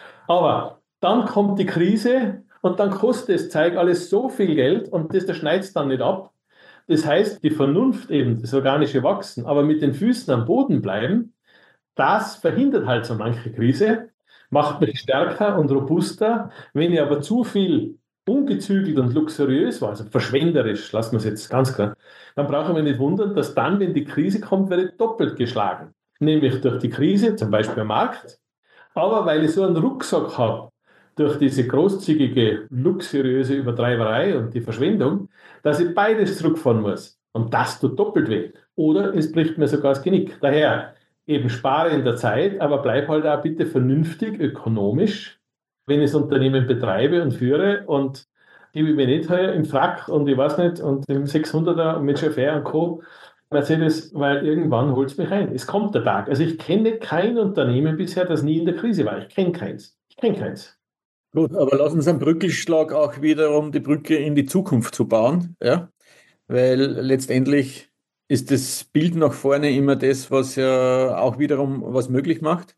Aber dann kommt die Krise und dann kostet das Zeug alles so viel Geld und das, das schneidet es dann nicht ab. Das heißt, die Vernunft eben, das organische Wachsen, aber mit den Füßen am Boden bleiben, das verhindert halt so manche Krise, macht mich stärker und robuster. Wenn ich aber zu viel ungezügelt und luxuriös war, also verschwenderisch, lassen wir es jetzt ganz klar, dann brauchen wir nicht wundern, dass dann, wenn die Krise kommt, werde ich doppelt geschlagen. Nämlich durch die Krise, zum Beispiel am Markt, aber weil ich so einen Rucksack habe, durch diese großzügige, luxuriöse Übertreiberei und die Verschwendung, dass ich beides zurückfahren muss. Und das tut doppelt weh. Oder es bricht mir sogar das Genick. Daher eben spare in der Zeit, aber bleib halt auch bitte vernünftig, ökonomisch, wenn ich das Unternehmen betreibe und führe und ich bin nicht heuer im Frack und ich weiß nicht und im sechshunderter und mit Chauffeur und Co. Mercedes, weil irgendwann holt es mich ein. Es kommt der Tag. Also ich kenne kein Unternehmen bisher, das nie in der Krise war. Ich kenne keins. Ich kenne keins. Gut, aber lass uns einen Brückenschlag auch wiederum die Brücke in die Zukunft zu bauen, ja, weil letztendlich ist das Bild nach vorne immer das, was ja auch wiederum was möglich macht.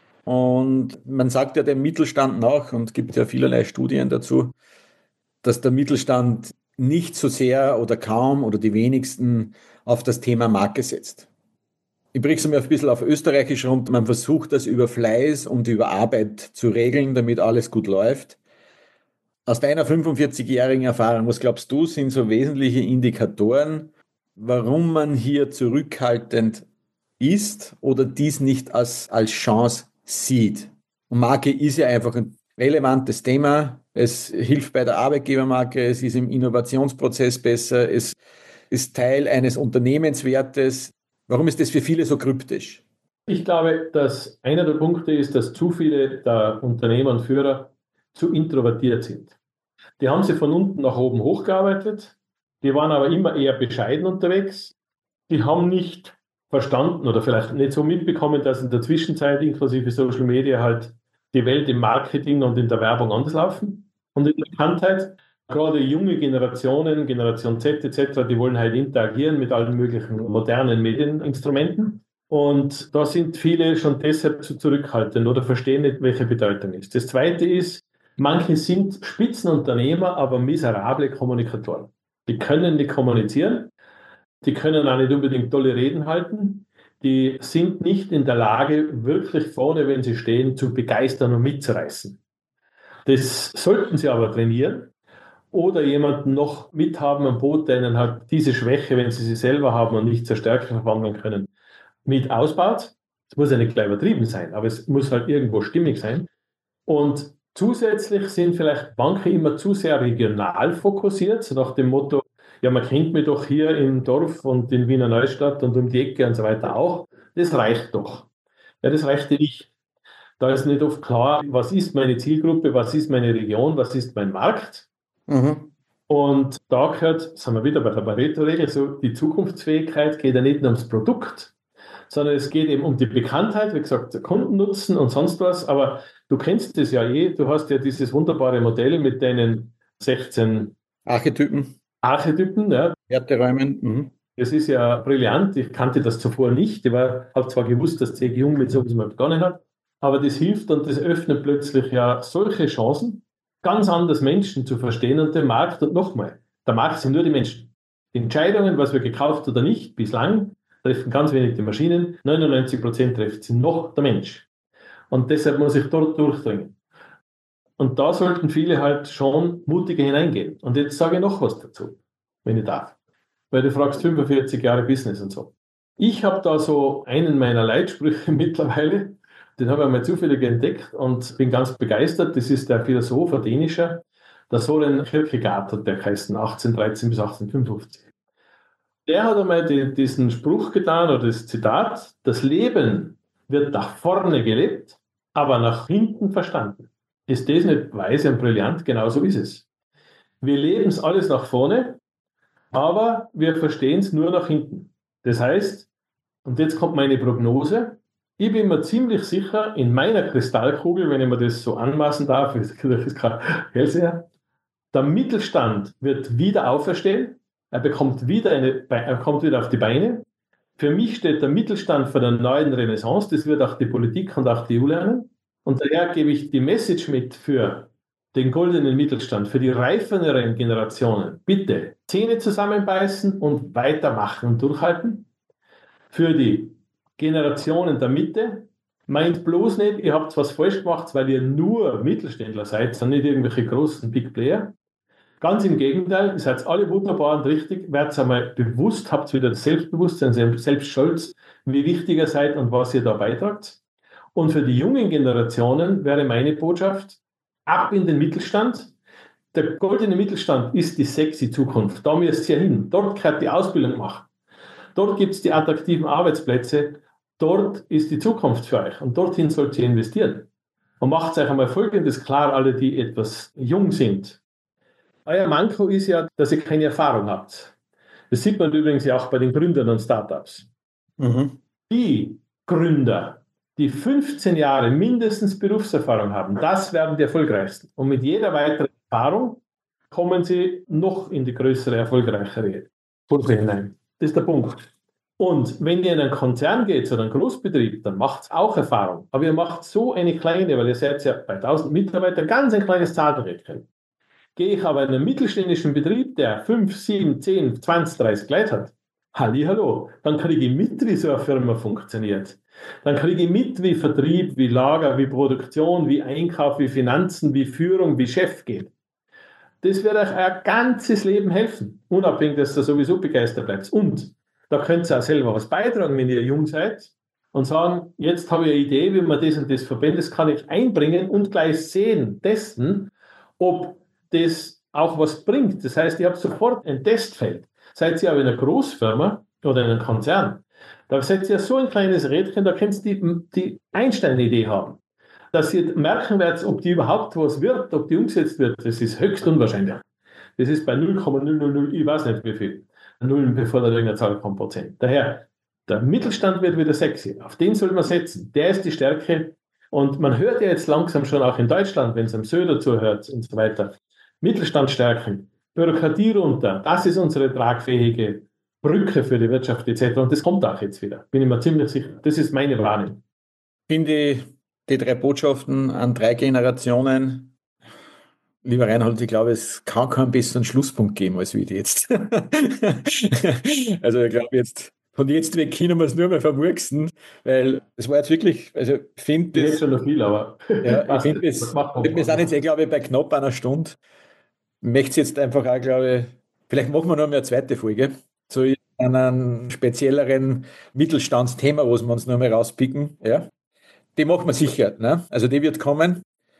Und man sagt ja dem Mittelstand nach und gibt ja vielerlei Studien dazu, dass der Mittelstand nicht so sehr oder kaum oder die wenigsten auf das Thema Marke setzt. Ich bringe es mir ein bisschen auf Österreichisch runter. Man versucht das über Fleiß und über Arbeit zu regeln, damit alles gut läuft. Aus deiner fünfundvierzigjährigen Erfahrung, was glaubst du, sind so wesentliche Indikatoren, warum man hier zurückhaltend ist oder dies nicht als, als Chance sieht. Und Marke ist ja einfach ein relevantes Thema. Es hilft bei der Arbeitgebermarke, es ist im Innovationsprozess besser, es ist Teil eines Unternehmenswertes. Warum ist das für viele so kryptisch? Ich glaube, dass einer der Punkte ist, dass zu viele der Unternehmer und Führer zu introvertiert sind. Die haben sich von unten nach oben hochgearbeitet, die waren aber immer eher bescheiden unterwegs. Die haben nicht verstanden oder vielleicht nicht so mitbekommen, dass in der Zwischenzeit inklusive Social Media halt die Welt im Marketing und in der Werbung anders laufen. Und in der Bekanntheit, gerade junge Generationen, Generation Z et cetera, die wollen halt interagieren mit allen möglichen modernen Medieninstrumenten. Und da sind viele schon deshalb zu zurückhaltend oder verstehen nicht, welche Bedeutung ist. Das Zweite ist, manche sind Spitzenunternehmer, aber miserable Kommunikatoren. Die können nicht kommunizieren. Die können auch nicht unbedingt tolle Reden halten. Die sind nicht in der Lage, wirklich vorne, wenn sie stehen, zu begeistern und mitzureißen. Das sollten sie aber trainieren oder jemanden noch mithaben am Boot, der ihnen halt diese Schwäche, wenn sie sie selber haben und nicht zur Stärke verwandeln können, mit ausbaut. Es muss ja nicht gleich übertrieben sein, aber es muss halt irgendwo stimmig sein. Und zusätzlich sind vielleicht manche immer zu sehr regional fokussiert, so nach dem Motto, ja, man kennt mich doch hier im Dorf und in Wiener Neustadt und um die Ecke und so weiter auch. Das reicht doch. Ja, das reicht nicht. Da ist nicht oft klar, was ist meine Zielgruppe, was ist meine Region, was ist mein Markt. Mhm. Und da gehört, sind wir wieder bei der Pareto-Regel, so die Zukunftsfähigkeit geht ja nicht nur ums Produkt, sondern es geht eben um die Bekanntheit, wie gesagt, der Kundennutzen und sonst was. Aber du kennst das ja eh, du hast ja dieses wunderbare Modell mit deinen sechzehn Archetypen, Archetypen, ja. Werteräumen. Mhm. Das ist ja brillant. Ich kannte das zuvor nicht. Ich habe zwar gewusst, dass C G Jung mit sowas mal begonnen hat, aber das hilft und das öffnet plötzlich ja solche Chancen, ganz anders Menschen zu verstehen und den Markt. Und nochmal, der Markt sind nur die Menschen. Die Entscheidungen, was wir gekauft oder nicht, bislang treffen ganz wenig die Maschinen, neunundneunzig Prozent trifft sie noch der Mensch. Und deshalb muss ich dort durchdringen. Und da sollten viele halt schon mutiger hineingehen. Und jetzt sage ich noch was dazu, wenn ich darf. Weil du fragst fünfundvierzig Jahre Business und so. Ich habe da so einen meiner Leitsprüche mittlerweile, den habe ich einmal zufällig entdeckt und bin ganz begeistert. Das ist der Philosoph, ein dänischer, der Soren Kierkegaard hat der geheißen, achtzehnhundertdreizehn bis achtzehnhundertfünfundfünfzig. Der hat einmal die, diesen Spruch getan oder das Zitat: Das Leben wird nach vorne gelebt, aber nach hinten verstanden. Ist das nicht weise und brillant? Genau so ist es. Wir leben es alles nach vorne, aber wir verstehen es nur nach hinten. Das heißt, und jetzt kommt meine Prognose, ich bin mir ziemlich sicher, in meiner Kristallkugel, wenn ich mir das so anmaßen darf, das ist kein Hellseher, der Mittelstand wird wieder auferstehen, er bekommt wieder, eine, er kommt wieder auf die Beine. Für mich steht der Mittelstand für eine neuen Renaissance, das wird auch die Politik und auch die E U lernen. Und daher gebe ich die Message mit für den goldenen Mittelstand, für die reiferen Generationen. Bitte Zähne zusammenbeißen und weitermachen und durchhalten. Für die Generationen der Mitte, meint bloß nicht, ihr habt was falsch gemacht, weil ihr nur Mittelständler seid, sondern nicht irgendwelche großen Big Player. Ganz im Gegenteil, ihr seid alle wunderbar und richtig, werdet einmal bewusst, habt wieder das Selbstbewusstsein, selbst stolz, wie wichtig ihr seid und was ihr da beitragt. Und für die jungen Generationen wäre meine Botschaft, ab in den Mittelstand. Der goldene Mittelstand ist die sexy Zukunft. Da müsst ihr hin. Dort könnt ihr die Ausbildung machen. Dort gibt es die attraktiven Arbeitsplätze. Dort ist die Zukunft für euch. Und dorthin sollt ihr investieren. Und macht euch einmal Folgendes klar, alle, die etwas jung sind. Euer Manko ist ja, dass ihr keine Erfahrung habt. Das sieht man übrigens ja auch bei den Gründern und Startups. Mhm. Die Gründer, die fünfzehn Jahre mindestens Berufserfahrung haben, das werden die erfolgreichsten. Und mit jeder weiteren Erfahrung kommen sie noch in die größere, erfolgreichere Kurve hinein. Das ist der Punkt. Und wenn ihr in einen Konzern geht oder einen Großbetrieb, dann macht es auch Erfahrung. Aber ihr macht so eine kleine, weil ihr seid ja bei tausend Mitarbeitern, ganz ein kleines Zahlgerät. Gehe ich aber in einen mittelständischen Betrieb, der fünf, sieben, zehn, zwanzig, dreißig Leute hat, hallihallo, dann kriege ich mit, wie so eine Firma funktioniert. Dann kriege ich mit, wie Vertrieb, wie Lager, wie Produktion, wie Einkauf, wie Finanzen, wie Führung, wie Chef geht. Das wird euch euer ganzes Leben helfen, unabhängig, dass ihr sowieso begeistert bleibt. Und da könnt ihr auch selber was beitragen, wenn ihr jung seid. und sagen, jetzt habe ich eine Idee, wie man das und das verbindet, das kann ich einbringen und gleich sehen, testen, ob das auch was bringt. Das heißt, ihr habt sofort ein Testfeld. Seid ihr aber in einer Großfirma oder in einem Konzern, da seid ihr so ein kleines Rädchen, da könnt ihr die, die Einstein-Idee haben. Dass ihr merken werdet, ob die überhaupt was wird, ob die umgesetzt wird, das ist höchst unwahrscheinlich. Das ist bei null Komma null null null, ich weiß nicht wie viel, Nullen bevor da irgendeine Zahl kommt, Prozent. Daher, der Mittelstand wird wieder sexy. Auf den soll man setzen. Der ist die Stärke. Und man hört ja jetzt langsam schon auch in Deutschland, wenn es am Söder zuhört und so weiter, Mittelstand stärken, Bürokratie runter, das ist unsere tragfähige Brücke für die Wirtschaft et cetera. Und das kommt auch jetzt wieder, bin ich mir ziemlich sicher. Das ist meine Wahrnehmung. Ich finde die drei Botschaften an drei Generationen, lieber Reinhold, ich glaube, es kann keinen besseren Schlusspunkt geben als wie jetzt. Also ich glaube jetzt, von jetzt weg können wir es nur mehr vermurksen, weil es war jetzt wirklich, also ich finde Ich das, hätte schon noch viel, aber ja, ich passt. finde Das das, macht man wir sind jetzt, eh, glaube ich, bei knapp einer Stunde. Ich möchte es jetzt einfach auch, glaube ich, vielleicht machen wir noch mal eine zweite Folge zu einem spezielleren Mittelstandsthema, was wir uns noch mal rauspicken. Ja, die machen wir sicher. Ne? Also die wird kommen,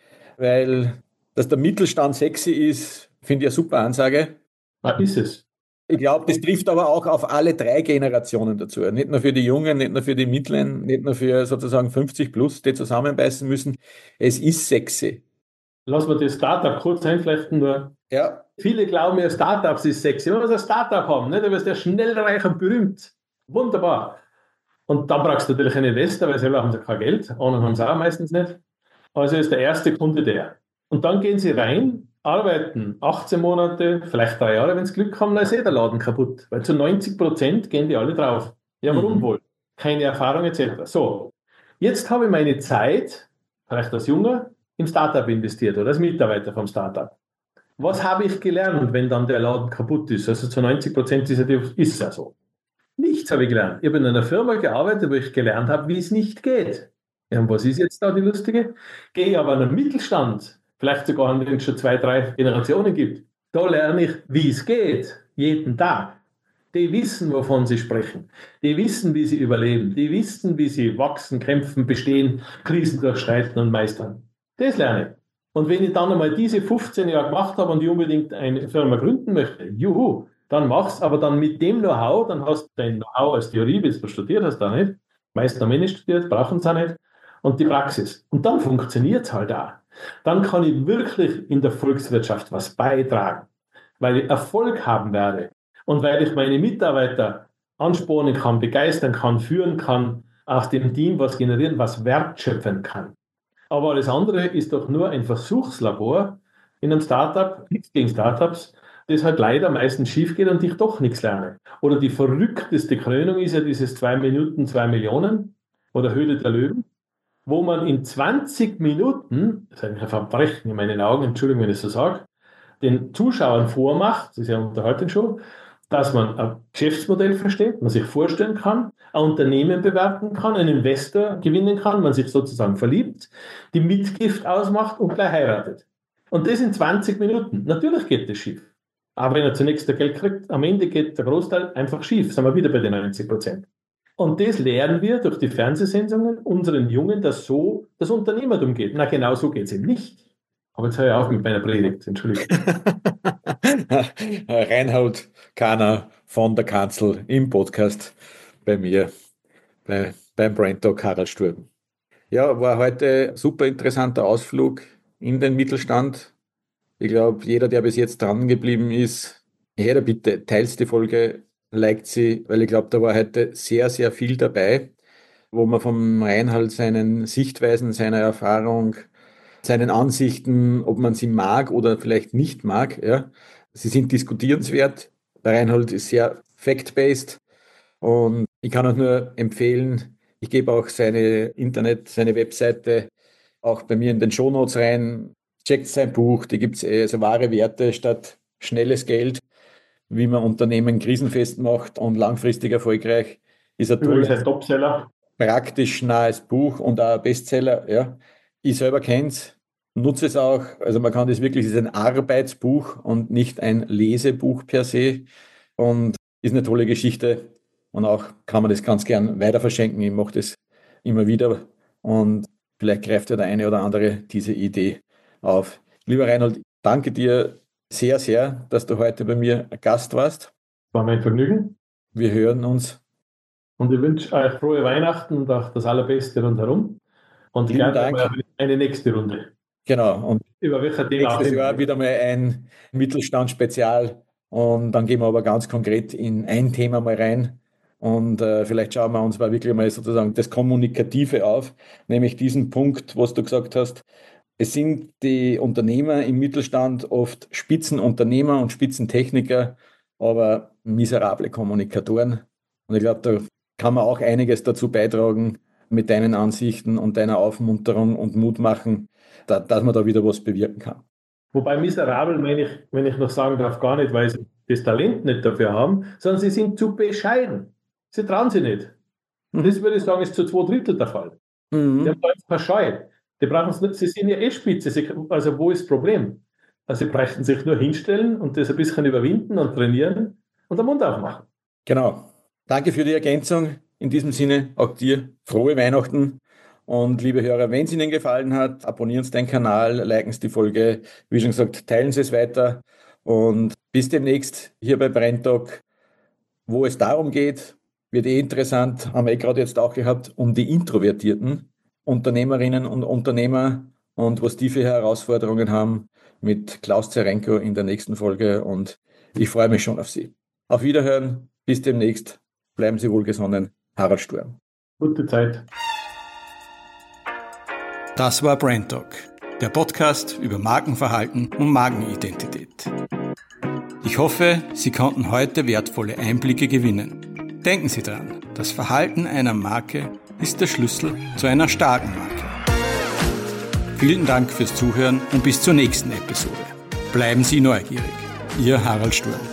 weil dass der Mittelstand sexy ist, finde ich eine super Ansage. Ah, ist es. Ich glaube, das trifft aber auch auf alle drei Generationen dazu. Nicht nur für die Jungen, nicht nur für die Mittleren, nicht nur für sozusagen fünfzig plus, die zusammenbeißen müssen. Es ist sexy. Lass mal das Startup kurz einflechten. Nur. Ja, Viele glauben ja, Startups ist sexy. Wenn wir so ein Startup haben, ne, dann wirst du ja schnell reich und berühmt. Wunderbar. Und dann brauchst du natürlich einen Investor, weil selber haben sie kein Geld. Anderen haben sie auch meistens nicht. Also ist der erste Kunde der. Und dann gehen sie rein, arbeiten achtzehn Monate, vielleicht drei Jahre, wenn sie Glück haben, dann ist eh der Laden kaputt. Weil zu neunzig Prozent gehen die alle drauf. Ja, warum mhm. wohl? Keine Erfahrung et cetera. So, jetzt habe ich meine Zeit, vielleicht als Junger, im Startup investiert oder als Mitarbeiter vom Startup. Was habe ich gelernt, wenn dann der Laden kaputt ist? Also zu neunzig Prozent ist es ja so. Nichts habe ich gelernt. Ich habe in einer Firma gearbeitet, wo ich gelernt habe, wie es nicht geht. Ja, und was ist jetzt da die lustige? Gehe ich aber in einen Mittelstand, vielleicht sogar, wenn es schon zwei, drei Generationen gibt, da lerne ich, wie es geht, jeden Tag. Die wissen, wovon sie sprechen. Die wissen, wie sie überleben. Die wissen, wie sie wachsen, kämpfen, bestehen, Krisen durchschreiten und meistern. Das lerne ich. Und wenn ich dann einmal diese fünfzehn Jahre gemacht habe und ich unbedingt eine Firma gründen möchte, juhu, dann mach's, aber dann mit dem Know-how, dann hast du dein Know-how als Theorie, wie du studiert hast, da nicht. Meisten haben eh nicht studiert, brauchen es auch nicht. Und die Praxis. Und dann funktioniert es halt auch. Dann kann ich wirklich in der Volkswirtschaft was beitragen, weil ich Erfolg haben werde und weil ich meine Mitarbeiter anspornen kann, begeistern kann, führen kann, aus dem Team was generieren, was wertschöpfen kann. Aber alles andere ist doch nur ein Versuchslabor in einem Startup, nichts gegen Startups, das halt leider meistens schief geht und ich doch nichts lerne. Oder die verrückteste Krönung ist ja dieses zwei Minuten, zwei Millionen oder Höhle der Löwen, wo man in zwanzig Minuten, das ist eigentlich ein Verbrechen in meinen Augen, Entschuldigung, wenn ich so sage, den Zuschauern vormacht, das ist ja eine Unterhaltungsshow, dass man ein Geschäftsmodell versteht, man sich vorstellen kann, ein Unternehmen bewerten kann, einen Investor gewinnen kann, man sich sozusagen verliebt, die Mitgift ausmacht und gleich heiratet. Und das in zwanzig Minuten. Natürlich geht das schief. Aber wenn er zunächst das Geld kriegt, am Ende geht der Großteil einfach schief. Sind wir wieder bei den neunzig Prozent. Und das lernen wir durch die Fernsehsendungen unseren Jungen, dass so das Unternehmertum geht. Na, genau so geht es eben nicht. Aber jetzt höre ich auf mit meiner Predigt. Entschuldigung. Reinhold Kahner von der Kanzel im Podcast bei mir, bei, beim Brain Talk Harald Sturm. Ja, war heute ein super interessanter Ausflug in den Mittelstand. Ich glaube, jeder, der bis jetzt dran geblieben ist, jeder bitte teilt die Folge, liked sie, weil ich glaube, da war heute sehr, sehr viel dabei, wo man vom Reinhold seinen Sichtweisen, seiner Erfahrung, seinen Ansichten, ob man sie mag oder vielleicht nicht mag, ja, sie sind diskutierenswert. Der Reinhold ist sehr fact-based und ich kann auch nur empfehlen, ich gebe auch seine Internet, seine Webseite auch bei mir in den Shownotes rein. Checkt sein Buch, da gibt es also wahre Werte statt schnelles Geld, wie man Unternehmen krisenfest macht und langfristig erfolgreich. Ist ein Übrigens tolles, ein Topseller. praktisch nahes Buch und auch ein Bestseller. Ja. Ich selber kenne es, nutze es auch. Also man kann das wirklich, es ist ein Arbeitsbuch und nicht ein Lesebuch per se und ist eine tolle Geschichte und auch kann man das ganz gern weiter verschenken. Ich mache das immer wieder und vielleicht greift ja der eine oder andere diese Idee auf. Lieber Reinhold, danke dir sehr, sehr, dass du heute bei mir Gast warst. War mein Vergnügen. Wir hören uns. Und ich wünsche euch frohe Weihnachten und auch das Allerbeste rundherum. Und Vielen gerne Dank. mal eine nächste Runde. Genau. Und über welcher Thema auch nächstes immer. Jahr wieder mal ein Mittelstand-Spezial. Und dann gehen wir aber ganz konkret in ein Thema mal rein. Und äh, vielleicht schauen wir uns mal wirklich mal sozusagen das Kommunikative auf, nämlich diesen Punkt, was du gesagt hast. Es sind die Unternehmer im Mittelstand oft Spitzenunternehmer und Spitzentechniker, aber miserable Kommunikatoren. Und ich glaube, da kann man auch einiges dazu beitragen mit deinen Ansichten und deiner Aufmunterung und Mut machen, da, dass man da wieder was bewirken kann. Wobei miserabel, meine ich, wenn ich noch sagen darf, gar nicht, weil sie das Talent nicht dafür haben, sondern sie sind zu bescheiden. Sie trauen sich nicht. Und das würde ich sagen, ist zu zwei Drittel der Fall. Mhm. Die haben da einfach keine Scheu. Die brauchen es nicht, sie sind ja eh spitze. Sie, also wo ist das Problem? Also sie bräuchten sich nur hinstellen und das ein bisschen überwinden und trainieren und den Mund aufmachen. Genau. Danke für die Ergänzung. In diesem Sinne auch dir frohe Weihnachten. Und liebe Hörer, wenn es Ihnen gefallen hat, abonnieren Sie den Kanal, liken Sie die Folge. Wie schon gesagt, teilen Sie es weiter. Und bis demnächst hier bei Brenntag, wo es darum geht, wird eh interessant, haben wir eh gerade jetzt auch gehabt, um die introvertierten Unternehmerinnen und Unternehmer und was die für Herausforderungen haben mit Klaus Zerenko in der nächsten Folge. Und ich freue mich schon auf Sie. Auf Wiederhören, bis demnächst. Bleiben Sie wohlgesonnen. Harald Sturm. Gute Zeit. Das war Brand Talk, der Podcast über Markenverhalten und Markenidentität. Ich hoffe, Sie konnten heute wertvolle Einblicke gewinnen. Denken Sie dran, das Verhalten einer Marke ist der Schlüssel zu einer starken Marke. Vielen Dank fürs Zuhören und bis zur nächsten Episode. Bleiben Sie neugierig. Ihr Harald Sturm.